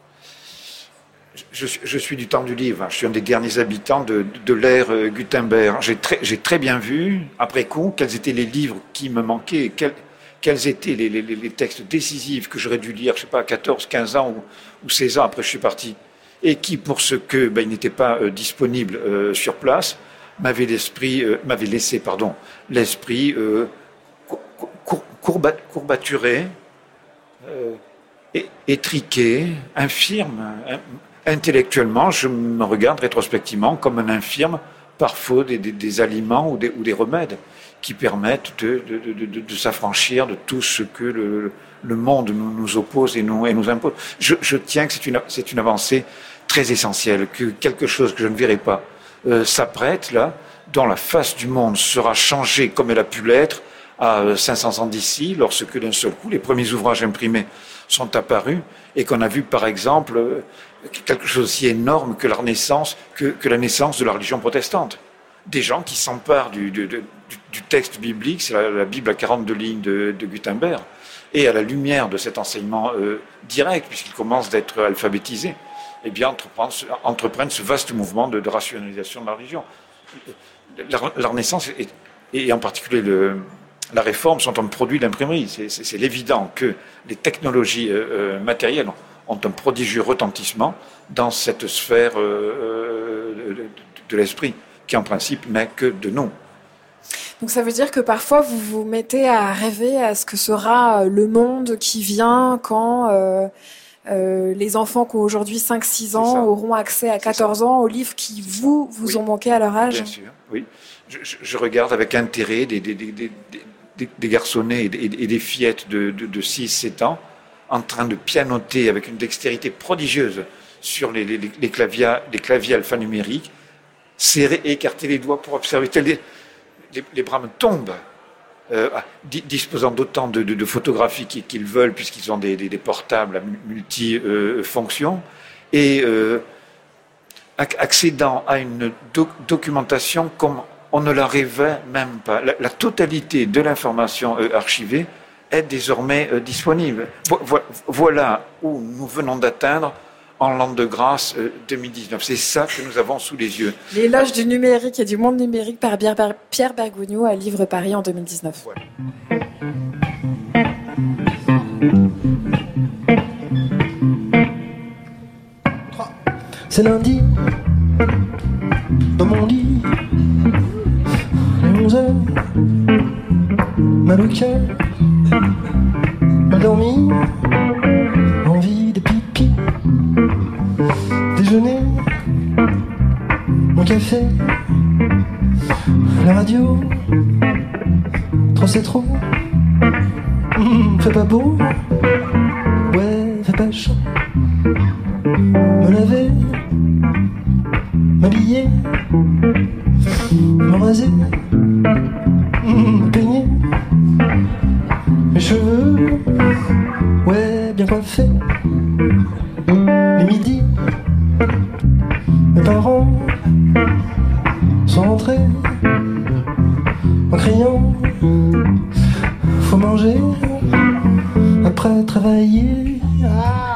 Je, je suis du temps du livre, je suis un des derniers habitants de, de l'ère Gutenberg. J'ai très, j'ai très bien vu, après coup, quels étaient les livres qui me manquaient, quels, quels étaient les, les, les textes décisifs que j'aurais dû lire, je ne sais pas, à quatorze, quinze ans ou, ou seize ans, après je suis parti, et qui, pour ce que ben, ils n'étaient pas euh, disponibles euh, sur place, m'avaient, l'esprit, euh, m'avaient laissé pardon, l'esprit euh, cour, courba, courbaturé, euh, étriqué, infirme. Hein, intellectuellement, je me regarde rétrospectivement comme un infirme par faute des, des, des aliments ou des, ou des remèdes qui permettent de, de, de, de, de s'affranchir de tout ce que le, le monde nous, nous oppose et nous, et nous impose. Je, je tiens que c'est une, c'est une avancée très essentielle, que quelque chose que je ne verrai pas euh, s'apprête là, dont la face du monde sera changée comme elle a pu l'être à cinq cents ans d'ici, lorsque d'un seul coup les premiers ouvrages imprimés sont apparus et qu'on a vu par exemple quelque chose aussi énorme que la naissance, que, que la naissance de la religion protestante. Des gens qui s'emparent du, du, du, du texte biblique, c'est la, la Bible à quarante-deux lignes de, de Gutenberg, et à la lumière de cet enseignement euh, direct, puisqu'il commence d'être alphabétisé, eh bien entreprennent, entreprennent ce vaste mouvement de, de rationalisation de la religion. La, la Renaissance, et, et en particulier le, la Réforme, sont un produit d'imprimerie. C'est, c'est, c'est évident que les technologies euh, matérielles ont un prodigieux retentissement dans cette sphère euh, de, de l'esprit, qui en principe n'est que de nous. Donc ça veut dire que parfois vous vous mettez à rêver à ce que sera le monde qui vient quand euh, euh, les enfants qui ont aujourd'hui cinq six ans auront accès à quatorze ans aux livres qui vous, vous oui. ont manqué à leur âge. Bien sûr, oui. Je, je, je regarde avec intérêt des, des, des, des, des, des garçonnets et des, et des fillettes de, de, de six sept ans en train de pianoter avec une dextérité prodigieuse sur les, les, les, claviers, les claviers alphanumériques, serrer et écarter les doigts pour observer. Les, les, les bras me tombent, euh, disposant d'autant de, de, de photographies qu'ils veulent, puisqu'ils ont des, des, des portables à multifonctions, euh, et euh, accédant à une doc- documentation comme on ne la rêvait même pas. La, la totalité de l'information euh, archivée est désormais euh, disponible. Vo- vo- voilà où nous venons d'atteindre en l'an de grâce euh, deux mille dix-neuf. C'est ça que nous avons sous les yeux. L'éloge du numérique et du monde numérique par Pierre Bergogneau à Livre Paris en deux mille dix-neuf. Voilà. C'est lundi, dans mon lit, les onze heures, mal au cœur, mal dormi, envie de pipi, déjeuner, mon café, la radio, trop c'est trop, mmh, fait pas beau, ouais, fait pas chaud, me laver, m'habiller, me raser, me peigner, mes cheveux, ouais, bien coiffés, les midis, mes parents sont rentrés en criant, faut manger après travailler. Ah.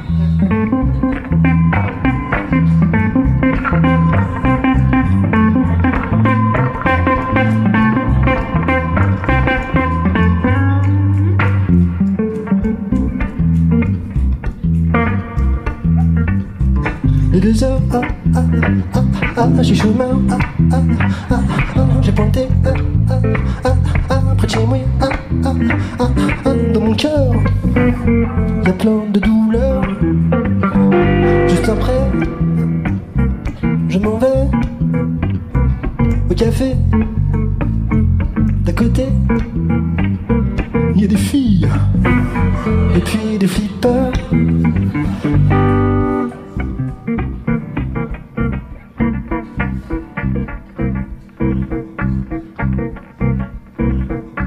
Les deux heures, ah, ah, ah, ah, je suis chômeur, ah, ah, ah, ah, j'ai pointé, ah, ah, ah, ah, près de chez moi, ah, ah, ah, ah, dans mon cœur, y a plein de douleurs. Juste après, je m'en vais au café d'à côté. Il y a des filles et puis des flippers.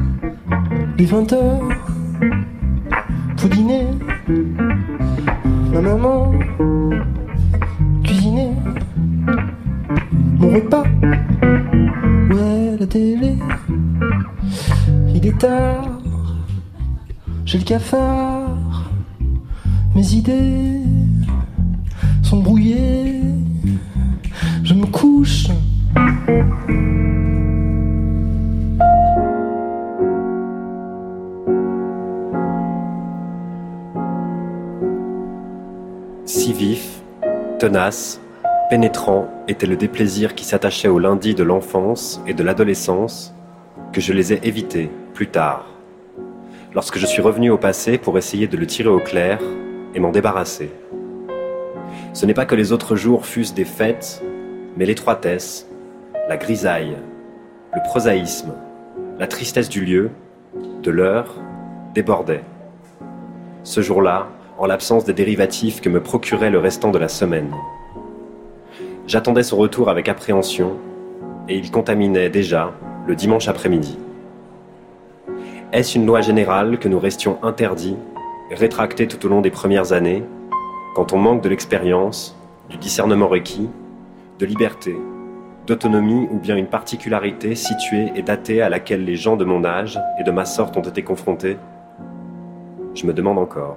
Les vingt heures, faut dîner, ma maman cuisinait mon repas. Ouais, la télé, il est tard, j'ai le cafard, mes idées sont brouillées, je me couche. Si vif, tenace, pénétrant était le déplaisir qui s'attachait au lundi de l'enfance et de l'adolescence que je les ai évités plus tard, lorsque je suis revenu au passé pour essayer de le tirer au clair et m'en débarrasser. Ce n'est pas que les autres jours fussent des fêtes, mais l'étroitesse, la grisaille, le prosaïsme, la tristesse du lieu, de l'heure, débordaient. Ce jour-là, en l'absence des dérivatifs que me procurait le restant de la semaine. J'attendais son retour avec appréhension, et il contaminait déjà le dimanche après-midi. Est-ce une loi générale que nous restions interdits, rétractés tout au long des premières années, quand on manque de l'expérience, du discernement requis, de liberté, d'autonomie ou bien une particularité située et datée à laquelle les gens de mon âge et de ma sorte ont été confrontés? Je me demande encore.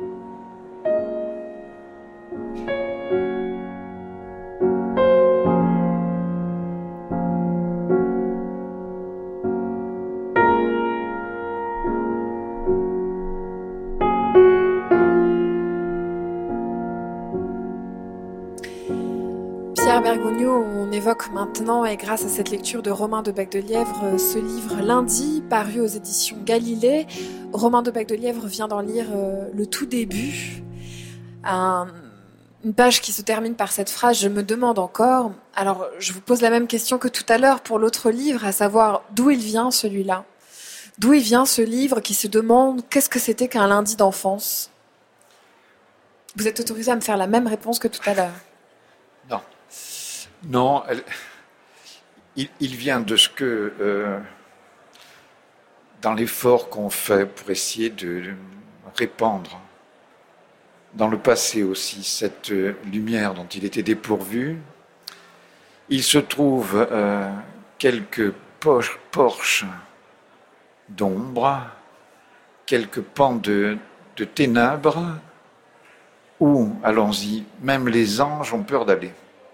Pierre Bergogneau, on évoque maintenant, et grâce à cette lecture de Romain de Bec-de-Lièvre, ce livre Lundi, paru aux éditions Galilée. Romain de Bec-de-Lièvre vient d'en lire euh, le tout début. Un, une page qui se termine par cette phrase « Je me demande encore ». Alors, je vous pose la même question que tout à l'heure pour l'autre livre, à savoir d'où il vient celui-là. D'où il vient ce livre qui se demande qu'est-ce que c'était qu'un lundi d'enfance. Vous êtes autorisé à me faire la même réponse que tout à l'heure. Non. Non, elle, il, il vient de ce que, euh, dans l'effort qu'on fait pour essayer de, de répandre dans le passé aussi cette euh, lumière dont il était dépourvu, il se trouve euh, quelques poches, porches d'ombre, quelques pans de, de ténèbres où, allons-y, même les anges ont peur d'aller.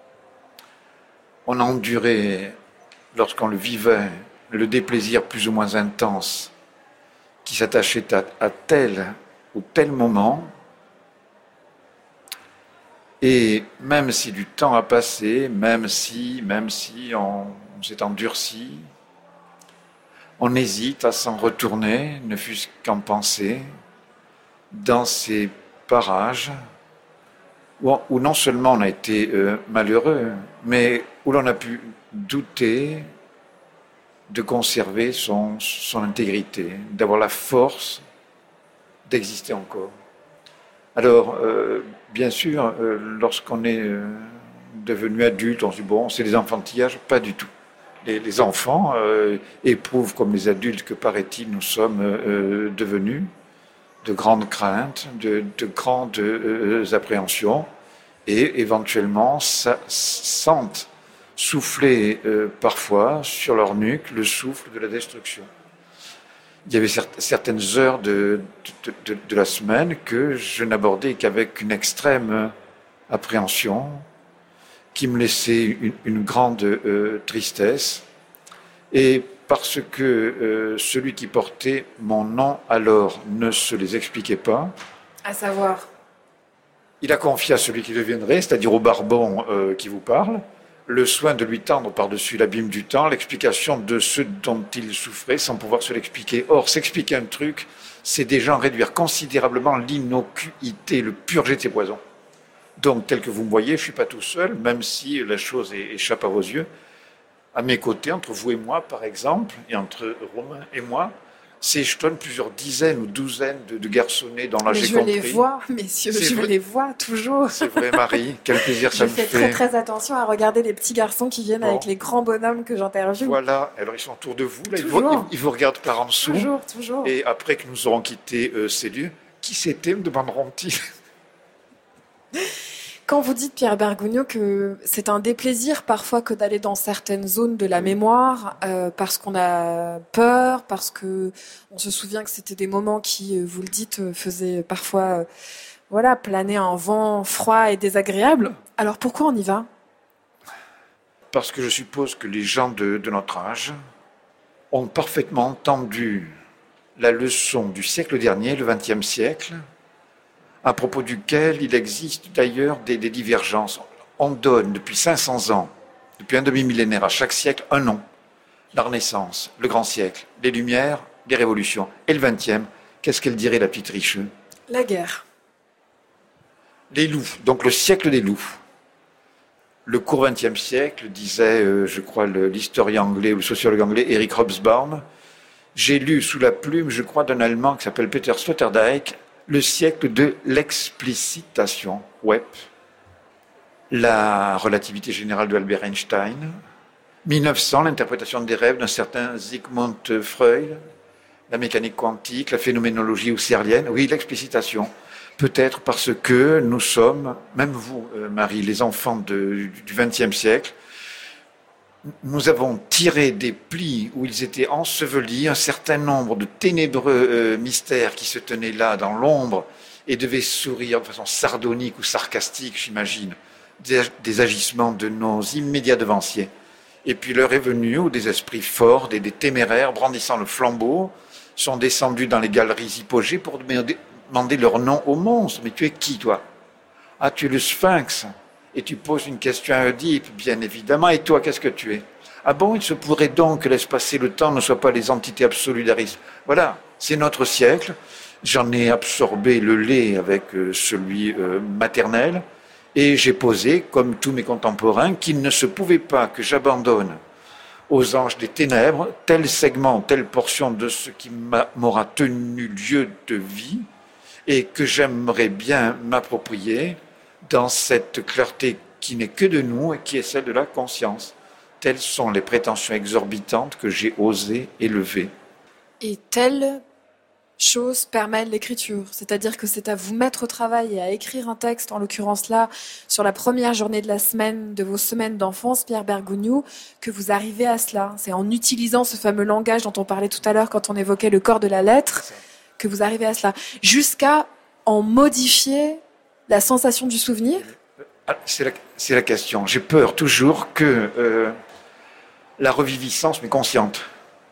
On a enduré, lorsqu'on le vivait, le déplaisir plus ou moins intense qui s'attachait à, à tel ou tel moment. Et même si du temps a passé, même si, même si on, on s'est endurci, on hésite à s'en retourner, ne fût-ce qu'en penser, dans ces parages où, où non seulement on a été euh, malheureux, mais où l'on a pu douter de conserver son, son intégrité, d'avoir la force d'exister encore. Alors, euh, bien sûr, euh, lorsqu'on est euh, devenu adulte, on se dit, bon, c'est des enfantillages, pas du tout. Les, les enfants euh, éprouvent, comme les adultes que, paraît-il, nous sommes euh, devenus, de grandes craintes, de, de grandes euh, appréhensions, et éventuellement ça, sentent souffler euh, parfois sur leur nuque le souffle de la destruction. Il y avait certaines heures de, de, de, de la semaine que je n'abordais qu'avec une extrême appréhension, qui me laissait une, une grande euh, tristesse, et parce que euh, celui qui portait mon nom alors ne se les expliquait pas. À savoir, il a confié à celui qui deviendrait, c'est-à-dire au barbon euh, qui vous parle, le soin de lui tendre par-dessus l'abîme du temps l'explication de ce dont il souffrait sans pouvoir se l'expliquer. Or, s'expliquer un truc, c'est déjà en réduire considérablement l'innocuité, le purger de ses poisons. Donc, tel que vous me voyez, je ne suis pas tout seul, même si la chose échappe à vos yeux. À mes côtés, entre vous et moi, par exemple, et entre Romain et moi, s'échelonnent plusieurs dizaines ou douzaines de, de garçonnets dont là mais j'ai je compris. Je les vois, messieurs, c'est je vrai. les vois toujours. C'est vrai, Marie, quel plaisir ça je me fait. Je fais très très attention à regarder les petits garçons qui viennent bon. avec les grands bonhommes que j'interviewe. Voilà, alors ils sont autour de vous, là, ils, vous, ils, ils vous regardent par en dessous. Toujours, toujours. Et après que nous aurons quitté euh, ces lieux, qui c'était, me demanderont-ils? Quand vous dites, Pierre Bergogneau, que c'est un déplaisir parfois que d'aller dans certaines zones de la mémoire, euh, parce qu'on a peur, parce que on se souvient que c'était des moments qui, vous le dites, faisaient parfois euh, voilà, planer un vent froid et désagréable. Alors pourquoi on y va ? Parce que je suppose que les gens de, de notre âge ont parfaitement entendu la leçon du siècle dernier, le vingtième siècle, à propos duquel il existe d'ailleurs des, des divergences. On donne depuis cinq cents ans, depuis un demi-millénaire à chaque siècle, un nom. La Renaissance, le grand siècle, les Lumières, les révolutions. Et le vingtième, qu'est-ce qu'elle dirait, la petite Richeux ? La guerre. Les loups, donc le siècle des loups. Le court vingtième siècle, disait, euh, je crois, le, l'historien anglais ou le sociologue anglais Eric Hobsbawm. J'ai lu sous la plume, je crois, d'un Allemand qui s'appelle Peter Sloterdijk, le siècle de l'explicitation, Web, la relativité générale de Albert Einstein, mille neuf cents, l'interprétation des rêves d'un certain Sigmund Freud, la mécanique quantique, la phénoménologie husserlienne, oui, l'explicitation. Peut-être parce que nous sommes, même vous, Marie, les enfants de, du vingtième siècle, nous avons tiré des plis où ils étaient ensevelis un certain nombre de ténébreux euh, mystères qui se tenaient là dans l'ombre et devaient sourire de façon sardonique ou sarcastique, j'imagine, des, des agissements de nos immédiats devanciers. Et puis l'heure est venue où des esprits forts, des, des téméraires brandissant le flambeau, sont descendus dans les galeries hypogées pour demander leur nom aux monstres. Mais tu es qui, toi ? Ah, tu es le Sphinx. Et tu poses une question à Oedipe, bien évidemment. Et toi, qu'est-ce que tu es ? Ah bon, il se pourrait donc que laisse passer le temps ne soient pas les entités absolues d'Aristote. Voilà, c'est notre siècle. J'en ai absorbé le lait avec celui euh, maternel. Et j'ai posé, comme tous mes contemporains, qu'il ne se pouvait pas que j'abandonne aux anges des ténèbres tel segment, telle portion de ce qui m'aura tenu lieu de vie et que j'aimerais bien m'approprier dans cette clarté qui n'est que de nous et qui est celle de la conscience. Telles sont les prétentions exorbitantes que j'ai osé élever. Et telle chose permet l'écriture, c'est-à-dire que c'est à vous mettre au travail et à écrire un texte, en l'occurrence là, sur la première journée de la semaine, de vos semaines d'enfance, Pierre Bergogneau, que vous arrivez à cela. C'est en utilisant ce fameux langage dont on parlait tout à l'heure quand on évoquait le corps de la lettre, que vous arrivez à cela. Jusqu'à en modifier la sensation du souvenir ? C'est la, c'est la question. J'ai peur toujours que euh, la reviviscence, mais consciente,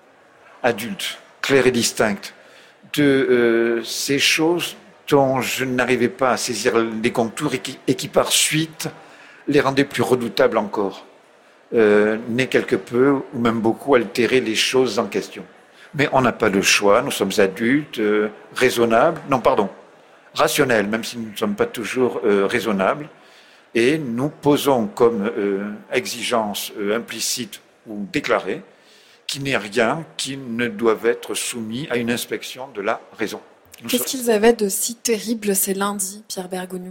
adulte, claire et distincte, de euh, ces choses dont je n'arrivais pas à saisir les contours et qui, et qui par suite les rendaient plus redoutables encore, euh, n'ait quelque peu ou même beaucoup altéré les choses en question. Mais on n'a pas le choix, nous sommes adultes, euh, raisonnables, non pardon, rationnels, même si nous ne sommes pas toujours euh, raisonnables, et nous posons comme euh, exigence euh, implicite ou déclarée qu'il n'est rien qui ne doive être soumis à une inspection de la raison. Nous Qu'est-ce sommes... qu'ils avaient de si terrible ces lundis, Pierre Bergogneau,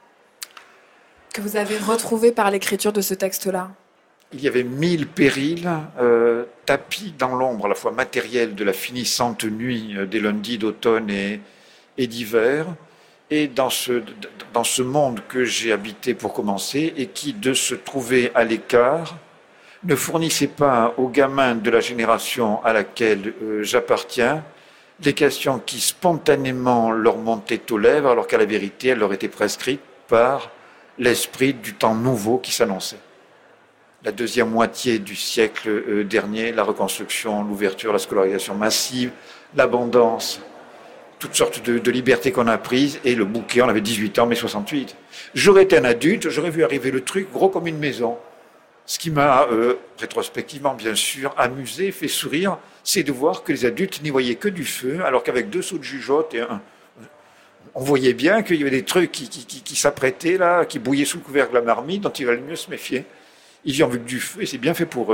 que vous avez retrouvé par l'écriture de ce texte-là ? Il y avait mille périls euh, tapis dans l'ombre, à la fois matérielle de la finissante nuit euh, des lundis d'automne et, et d'hiver, et dans ce, dans ce monde que j'ai habité pour commencer, et qui, de se trouver à l'écart, ne fournissait pas aux gamins de la génération à laquelle euh, j'appartiens les questions qui spontanément leur montaient aux lèvres, alors qu'à la vérité, elles leur étaient prescrites par l'esprit du temps nouveau qui s'annonçait. La deuxième moitié du siècle euh, dernier, la reconstruction, l'ouverture, la scolarisation massive, l'abondance, toutes sortes de, de libertés qu'on a prises, et le bouquet, on avait dix-huit ans, mais soixante-huit. J'aurais été un adulte, j'aurais vu arriver le truc gros comme une maison. Ce qui m'a, euh, rétrospectivement bien sûr, amusé, fait sourire, c'est de voir que les adultes n'y voyaient que du feu, alors qu'avec deux seaux de jugeote et un... On voyait bien qu'il y avait des trucs qui, qui, qui, qui s'apprêtaient là, qui bouillaient sous le couvercle de la marmite, dont il valait mieux se méfier. Ils y ont vu que du feu et c'est bien fait pour eux.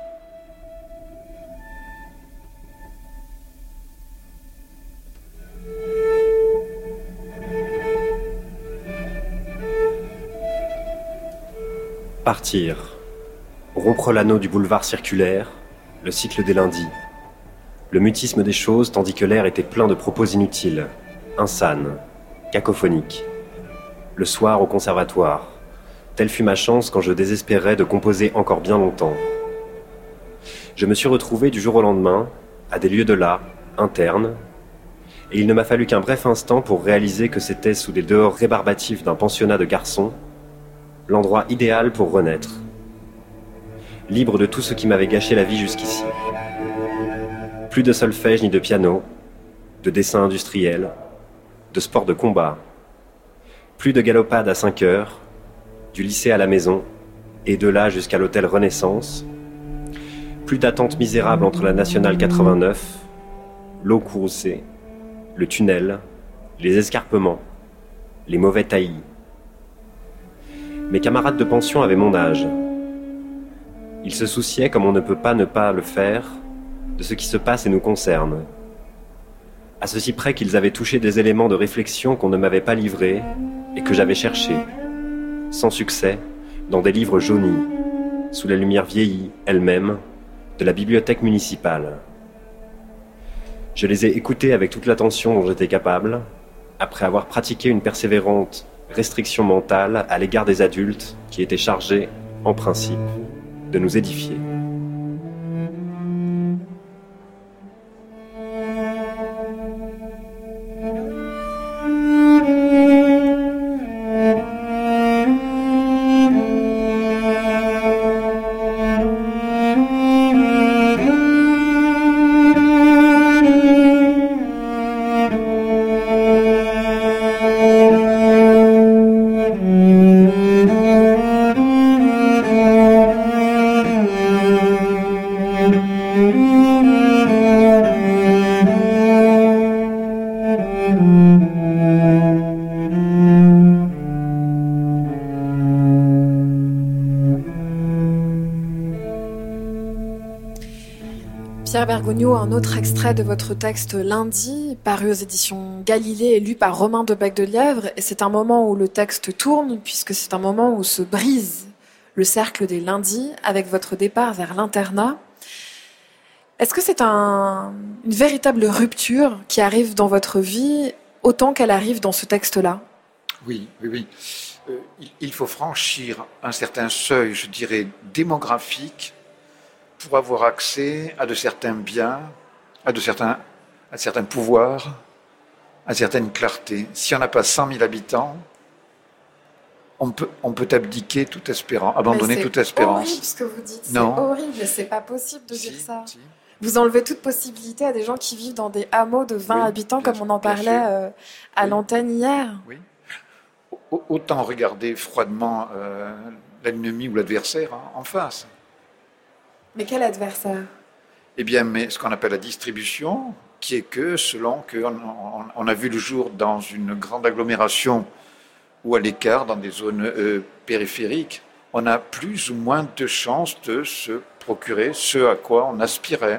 Partir. Rompre l'anneau du boulevard circulaire, le cycle des lundis. Le mutisme des choses tandis que l'air était plein de propos inutiles, insanes, cacophoniques. le soir au conservatoire. Telle fut ma chance quand je désespérais de composer encore bien longtemps. Je me suis retrouvé du jour au lendemain, à des lieux de là, internes, et il ne m'a fallu qu'un bref instant pour réaliser que c'était sous les dehors rébarbatifs d'un pensionnat de garçons, l'endroit idéal pour renaître, libre de tout ce qui m'avait gâché la vie jusqu'ici. Plus de solfège ni de piano, de dessin industriel, de sport de combat, plus de galopade à cinq heures, du lycée à la maison, et de là jusqu'à l'hôtel Renaissance, plus d'attente misérable entre la Nationale quatre-vingt-neuf, l'eau courroucée, le tunnel, les escarpements, les mauvais taillis. Mes camarades de pension avaient mon âge. Ils se souciaient, comme on ne peut pas ne pas le faire, de ce qui se passe et nous concerne. À ceci près qu'ils avaient touché des éléments de réflexion qu'on ne m'avait pas livrés et que j'avais cherchés, sans succès, dans des livres jaunis, sous la lumière vieillie, elle-même, de la bibliothèque municipale. Je les ai écoutés avec toute l'attention dont j'étais capable, après avoir pratiqué une persévérante restriction mentale à l'égard des adultes qui étaient chargés, en principe, de nous édifier. Pierre Bergogneau, un autre extrait de votre texte Lundi, paru aux éditions Galilée et lu par Romain de Bec-de-Lièvre. Et c'est un moment où le texte tourne, puisque c'est un moment où se brise le cercle des lundis avec votre départ vers l'internat. Est-ce que c'est un, une véritable rupture qui arrive dans votre vie autant qu'elle arrive dans ce texte-là ? Oui, oui, oui. Euh, il, il faut franchir un certain seuil, je dirais, démographique pour avoir accès à de certains biens, à de certains, à certains pouvoirs, à certaines clartés. Si on n'a pas cent mille habitants, on peut, on peut abdiquer toute espérance, abandonner toute espérance. C'est horrible ce que vous dites, c'est non. horrible, c'est pas possible de si, dire ça. Si. Vous enlevez toute possibilité à des gens qui vivent dans des hameaux de vingt oui, habitants, bien, comme on en parlait euh, à oui. l'antenne hier. Oui. Autant regarder froidement euh, l'ennemi ou l'adversaire hein, en face. Mais quel adversaire ? Eh bien, mais ce qu'on appelle la distribution, qui est que selon qu'on on, on a vu le jour dans une grande agglomération ou à l'écart, dans des zones euh, périphériques, on a plus ou moins de chances de se procurer ce à quoi on aspirait.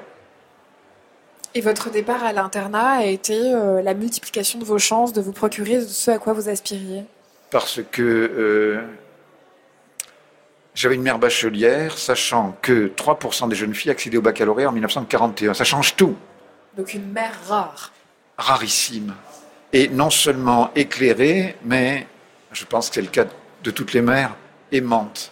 Et votre départ à l'internat a été euh, la multiplication de vos chances de vous procurer ce à quoi vous aspiriez ? Parce que euh, j'avais une mère bachelière, sachant que trois pour cent des jeunes filles accédaient au baccalauréat en dix-neuf cent quarante et un. Ça change tout. Donc une mère rare. Rarissime. Et non seulement éclairée, mais je pense que c'est le cas de toutes les mères, aimante.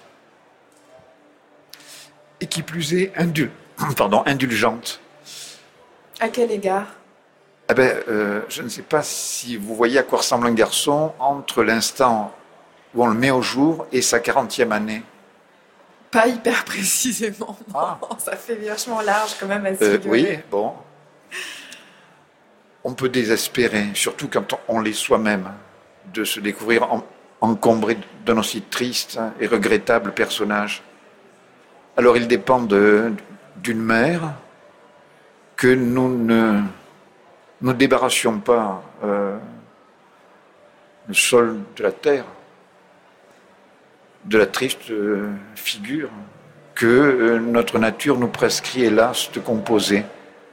Et qui plus est indul... Pardon, indulgente. À quel égard ? Eh ben, euh, je ne sais pas si vous voyez à quoi ressemble un garçon entre l'instant où on le met au jour et sa quarantième année. Pas hyper précisément, non. Ah. Ça fait vachement large quand même à se euh, figurer. Oui, bon. On peut désespérer, surtout quand on l'est soi-même, de se découvrir en, encombré d'un aussi triste et regrettable personnage. Alors il dépend de, d'une mère que nous ne nous débarrassions pas euh, le sol de la terre, de la triste euh, figure que euh, notre nature nous prescrit, hélas, de composer.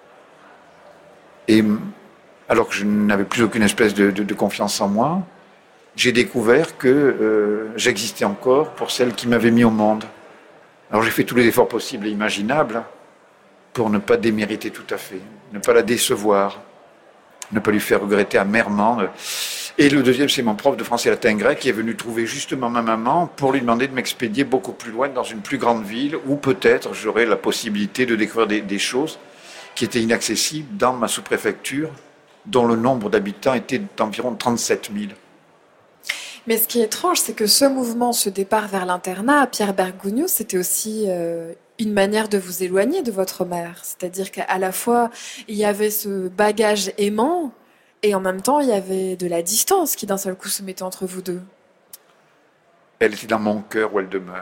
Et alors que je n'avais plus aucune espèce de, de, de confiance en moi, j'ai découvert que euh, j'existais encore pour celle qui m'avait mis au monde. Alors j'ai fait tous les efforts possibles et imaginables pour ne pas démériter tout à fait, ne pas la décevoir, ne pas lui faire regretter amèrement. Et le deuxième, c'est mon prof de français latin grec qui est venu trouver justement ma maman pour lui demander de m'expédier beaucoup plus loin dans une plus grande ville où peut-être j'aurais la possibilité de découvrir des, des choses qui étaient inaccessibles dans ma sous-préfecture, dont le nombre d'habitants était d'environ trente-sept mille. Mais ce qui est étrange, c'est que ce mouvement, ce départ vers l'internat, Pierre Bergogneau, c'était aussi euh, une manière de vous éloigner de votre mère. C'est-à-dire qu'à la fois, il y avait ce bagage aimant, et en même temps, il y avait de la distance qui d'un seul coup se mettait entre vous deux. Elle était dans mon cœur où elle demeure.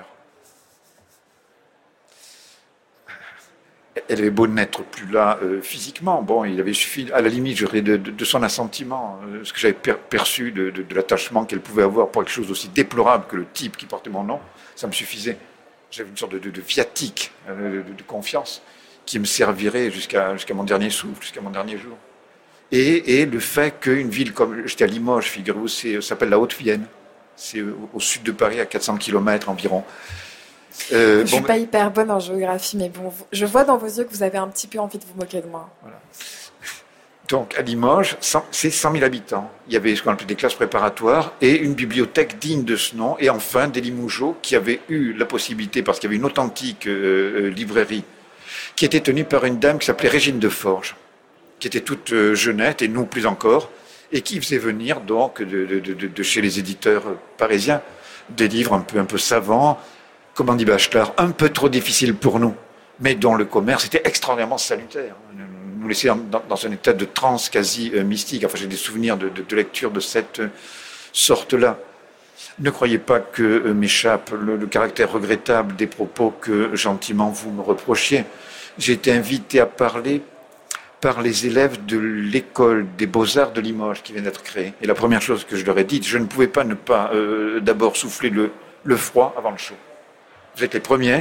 Elle avait beau n'être plus là euh, physiquement. Bon, il avait suffi, à la limite, je dirais, de, de, de son assentiment, euh, ce que j'avais per- perçu de, de, de l'attachement qu'elle pouvait avoir pour quelque chose d'aussi déplorable que le type qui portait mon nom, ça me suffisait. J'avais une sorte de, de, de viatique, euh, de, de confiance, qui me servirait jusqu'à, jusqu'à mon dernier souffle, jusqu'à mon dernier jour. Et, et le fait qu'une ville comme... J'étais à Limoges, figurez-vous, c'est, ça s'appelle la Haute-Vienne. C'est au, au sud de Paris, à quatre cents kilomètres environ. Euh, je ne bon, suis pas hyper bonne en géographie, mais bon, je vois dans vos yeux que vous avez un petit peu envie de vous moquer de moi. Voilà. Donc, à Limoges, c'est cent mille habitants. Il y avait ce qu'on appelait des classes préparatoires et une bibliothèque digne de ce nom. Et enfin, des Limougeaux qui avaient eu la possibilité, parce qu'il y avait une authentique euh, librairie, qui était tenue par une dame qui s'appelait Régine de Forges, qui était toute euh, jeunette, et nous plus encore, et qui faisait venir donc de, de, de, de chez les éditeurs parisiens des livres un peu, un peu savants, comme on dit Bachelard, un peu trop difficiles pour nous, mais dont le commerce était extraordinairement salutaire. Nous laissait dans, dans un état de transe quasi euh, mystique. Enfin, j'ai des souvenirs de, de, de lecture de cette euh, sorte-là. Ne croyez pas que euh, m'échappe le, le caractère regrettable des propos que gentiment vous me reprochiez. J'ai été invité à parler par les élèves de l'école des Beaux-Arts de Limoges qui vient d'être créée. Et la première chose que je leur ai dite, je ne pouvais pas ne pas euh, d'abord souffler le, le froid avant le chaud. Vous êtes les premiers.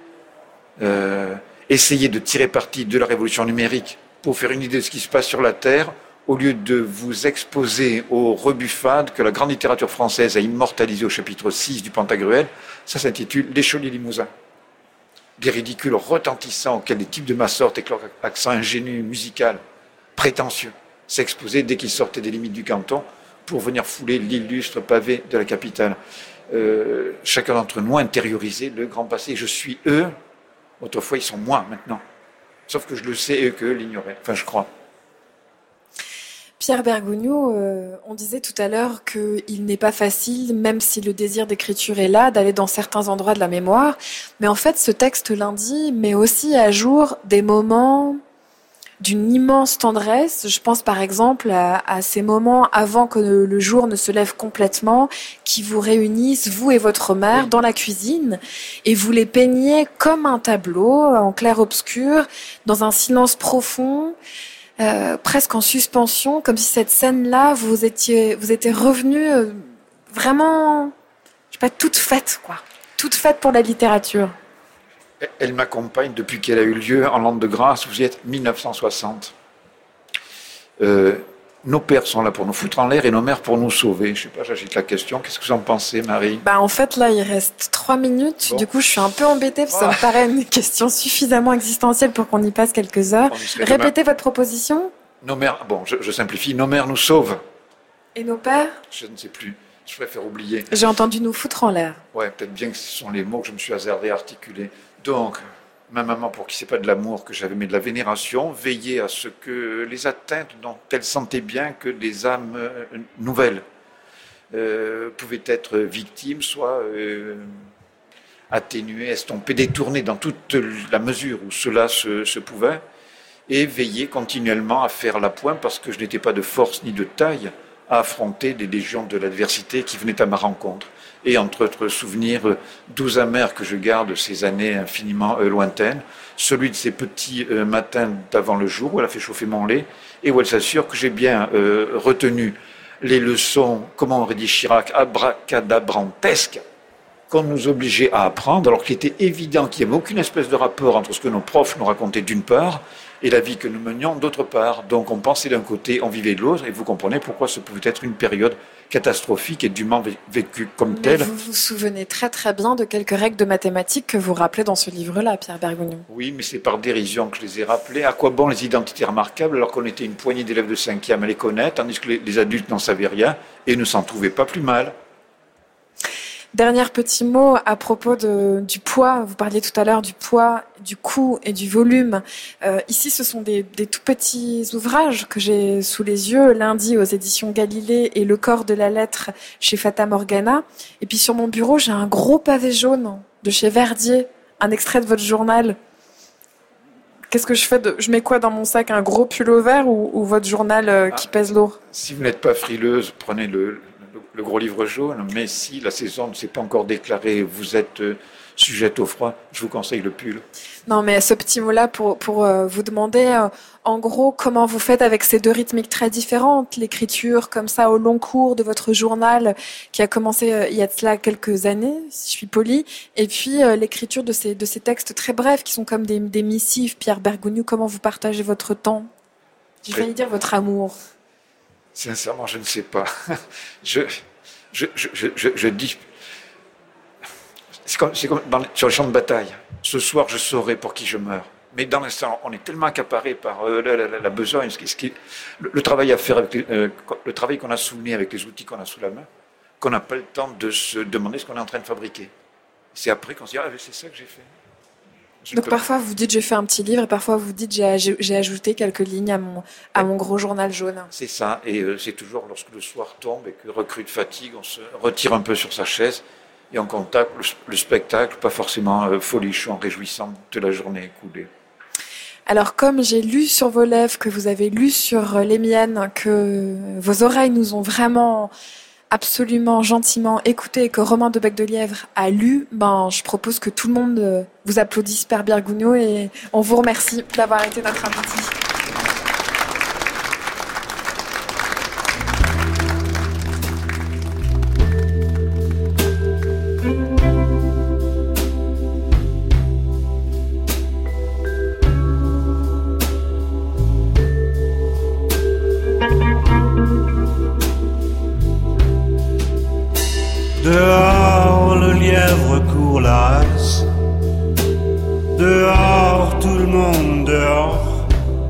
Euh, essayez de tirer parti de la révolution numérique pour faire une idée de ce qui se passe sur la Terre, au lieu de vous exposer aux rebuffades que la grande littérature française a immortalisées au chapitre six du Pantagruel. Ça s'intitule « Les Chauliers Limousins ». Des ridicules retentissants auxquels des types de ma sorte, avec leur accent ingénu, musical, prétentieux, s'exposaient dès qu'ils sortaient des limites du canton pour venir fouler l'illustre pavé de la capitale. Euh, chacun d'entre nous intériorisait le grand passé. Je suis eux, autrefois ils sont moi maintenant. Sauf que je le sais, eux que l'ignoraient. Enfin, je crois. Pierre Bergogneau, euh, on disait tout à l'heure qu'il n'est pas facile, même si le désir d'écriture est là, d'aller dans certains endroits de la mémoire. Mais en fait, ce texte lundi met aussi à jour des moments d'une immense tendresse. Je pense par exemple à, à ces moments avant que le jour ne se lève complètement, qui vous réunissent, vous et votre mère, dans la cuisine, et vous les peignez comme un tableau, en clair-obscur, dans un silence profond, euh, presque en suspension, comme si cette scène-là, vous étiez, vous étiez revenue euh, vraiment, je sais pas, toute faite, quoi. Toute faite pour la littérature. Elle m'accompagne depuis qu'elle a eu lieu en l'an de grâce, vous y êtes mille neuf cent soixante. Euh, nos pères sont là pour nous foutre en l'air et nos mères pour nous sauver. Je sais pas, j'agite la question. Qu'est-ce que vous en pensez, Marie ? Bah en fait, là, il reste trois minutes. Bon. Du coup, je suis un peu embêtée parce que oh. ça me paraît une question suffisamment existentielle pour qu'on y passe quelques heures. Répétez votre proposition. Nos mères, bon, je, je simplifie, nos mères nous sauvent. Et nos pères ? Je ne sais plus. Je préfère oublier. J'ai entendu nous foutre en l'air. Ouais, peut-être bien que ce sont les mots que je me suis hasardé à articuler. Donc, ma maman, pour qui c'est pas de l'amour que j'avais, mais de la vénération, veillait à ce que les atteintes dont elle sentait bien que des âmes euh, nouvelles euh, pouvaient être victimes, soit euh, atténuées, estompées, détournées dans toute la mesure où cela se, se pouvait, et veillait continuellement à faire la pointe parce que je n'étais pas de force ni de taille à affronter des légions de l'adversité qui venaient à ma rencontre. Et entre autres souvenirs doux amers que je garde ces années infiniment euh, lointaines, celui de ces petits euh, matins d'avant le jour où elle a fait chauffer mon lait et où elle s'assure que j'ai bien euh, retenu les leçons, comment aurait dit Chirac, abracadabrantesques qu'on nous obligeait à apprendre, alors qu'il était évident qu'il n'y avait aucune espèce de rapport entre ce que nos profs nous racontaient d'une part et la vie que nous menions d'autre part. Donc on pensait d'un côté, on vivait de l'autre, et vous comprenez pourquoi ce pouvait être une période catastrophique et dûment vécue comme Mais telle. vous vous souvenez très très bien de quelques règles de mathématiques que vous rappelez dans ce livre-là, Pierre Bergogneau. Oui, mais c'est par dérision que je les ai rappelées. À quoi bon les identités remarquables alors qu'on était une poignée d'élèves de cinquième à les connaître, tandis que les, les adultes n'en savaient rien et ne s'en trouvaient pas plus mal. Dernier petit mot à propos de, du poids. Vous parliez tout à l'heure du poids, du coût et du volume. Euh, ici, ce sont des, des tout petits ouvrages que j'ai sous les yeux. Lundi aux éditions Galilée et Le corps de la lettre chez Fata Morgana. Et puis sur mon bureau, j'ai un gros pavé jaune de chez Verdier, un extrait de votre journal. Qu'est-ce que je fais de, je mets quoi dans mon sac? Un gros pull vert ou, ou votre journal euh, qui ah, pèse lourd? Si vous n'êtes pas frileuse, prenez le... le gros livre jaune, mais si la saison ne s'est pas encore déclarée, vous êtes euh, sujette au froid, je vous conseille le pull. Non, mais ce petit mot-là pour, pour euh, vous demander, euh, en gros, comment vous faites avec ces deux rythmiques très différentes, l'écriture comme ça au long cours de votre journal, qui a commencé euh, il y a de cela quelques années, si je suis polie, et puis euh, l'écriture de ces, de ces textes très brefs, qui sont comme des, des missives. Pierre Bergogneau, comment vous partagez votre temps? J'ai failli dire votre amour. Sincèrement, je ne sais pas. Je, je, je, je, je dis... C'est comme, c'est comme dans, sur le champ de bataille. Ce soir, je saurai pour qui je meurs. Mais dans l'instant, on est tellement accaparé par euh, la, la, la besogne, ce qui, ce qui, le, le travail à faire, avec les, euh, le travail qu'on a sous le nez avec les outils qu'on a sous la main, qu'on n'a pas le temps de se demander ce qu'on est en train de fabriquer. C'est après qu'on se dit « Ah, c'est ça que j'ai fait ». Je Donc peux... parfois vous dites j'ai fait un petit livre et parfois vous dites j'ai, j'ai ajouté quelques lignes à mon, à mon gros journal jaune. C'est ça, et euh, c'est toujours lorsque le soir tombe et que recrue de fatigue, on se retire un peu sur sa chaise et on contacte le, le spectacle, pas forcément euh, folichon, réjouissant de la journée écoulée. Alors comme j'ai lu sur vos lèvres, que vous avez lu sur les miennes, que vos oreilles nous ont vraiment... absolument gentiment écouté et que Romain de Bec de Lièvre a lu, ben, je propose que tout le monde vous applaudisse, Pierre Bergogneau, et on vous remercie d'avoir été notre invité. Dehors, le lièvre court la race. Dehors, tout le monde dehors.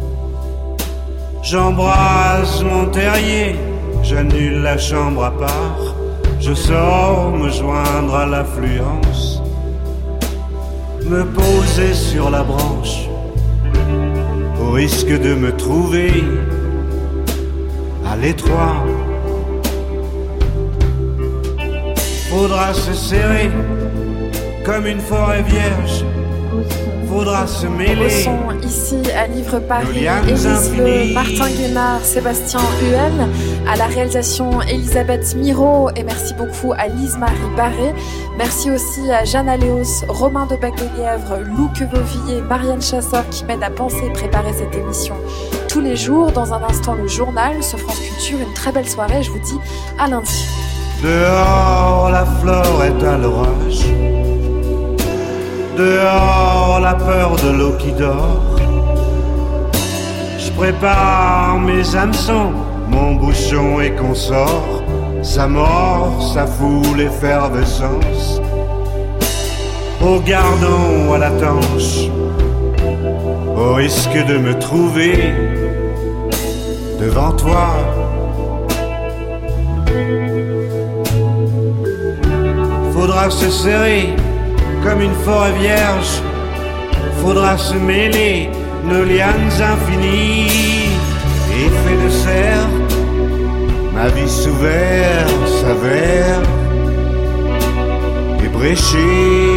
J'embrase mon terrier, j'annule la chambre à part. Je sors me joindre à l'affluence, me poser sur la branche, au risque de me trouver à l'étroit. Faudra se serrer comme une forêt vierge. Faudra se mêler. Au son, ici à Livre Paris, Élise Le, Martin Guénard, Sébastien Huel. À la réalisation, Elisabeth Miro. Et merci beaucoup à Lise-Marie Barré. Merci aussi à Jeanne Aléos, Romain de Bec de Lièvre, Lou Quevevillier, Marianne Chasseur qui m'aident à penser et préparer cette émission tous les jours. Dans un instant, le journal sur France Culture. Une très belle soirée. Je vous dis à lundi. Dehors, la flore est à l'orage. Dehors, la peur de l'eau qui dort. Je prépare mes hameçons, mon bouchon et consort. Ça mord, ça fout l'effervescence. Au gardon, à la tanche, au risque de me trouver devant toi. Faudra se serrer comme une forêt vierge. Faudra se mêler nos lianes infinies. Effet de serre, ma vie s'ouvert s'avère ébréchée.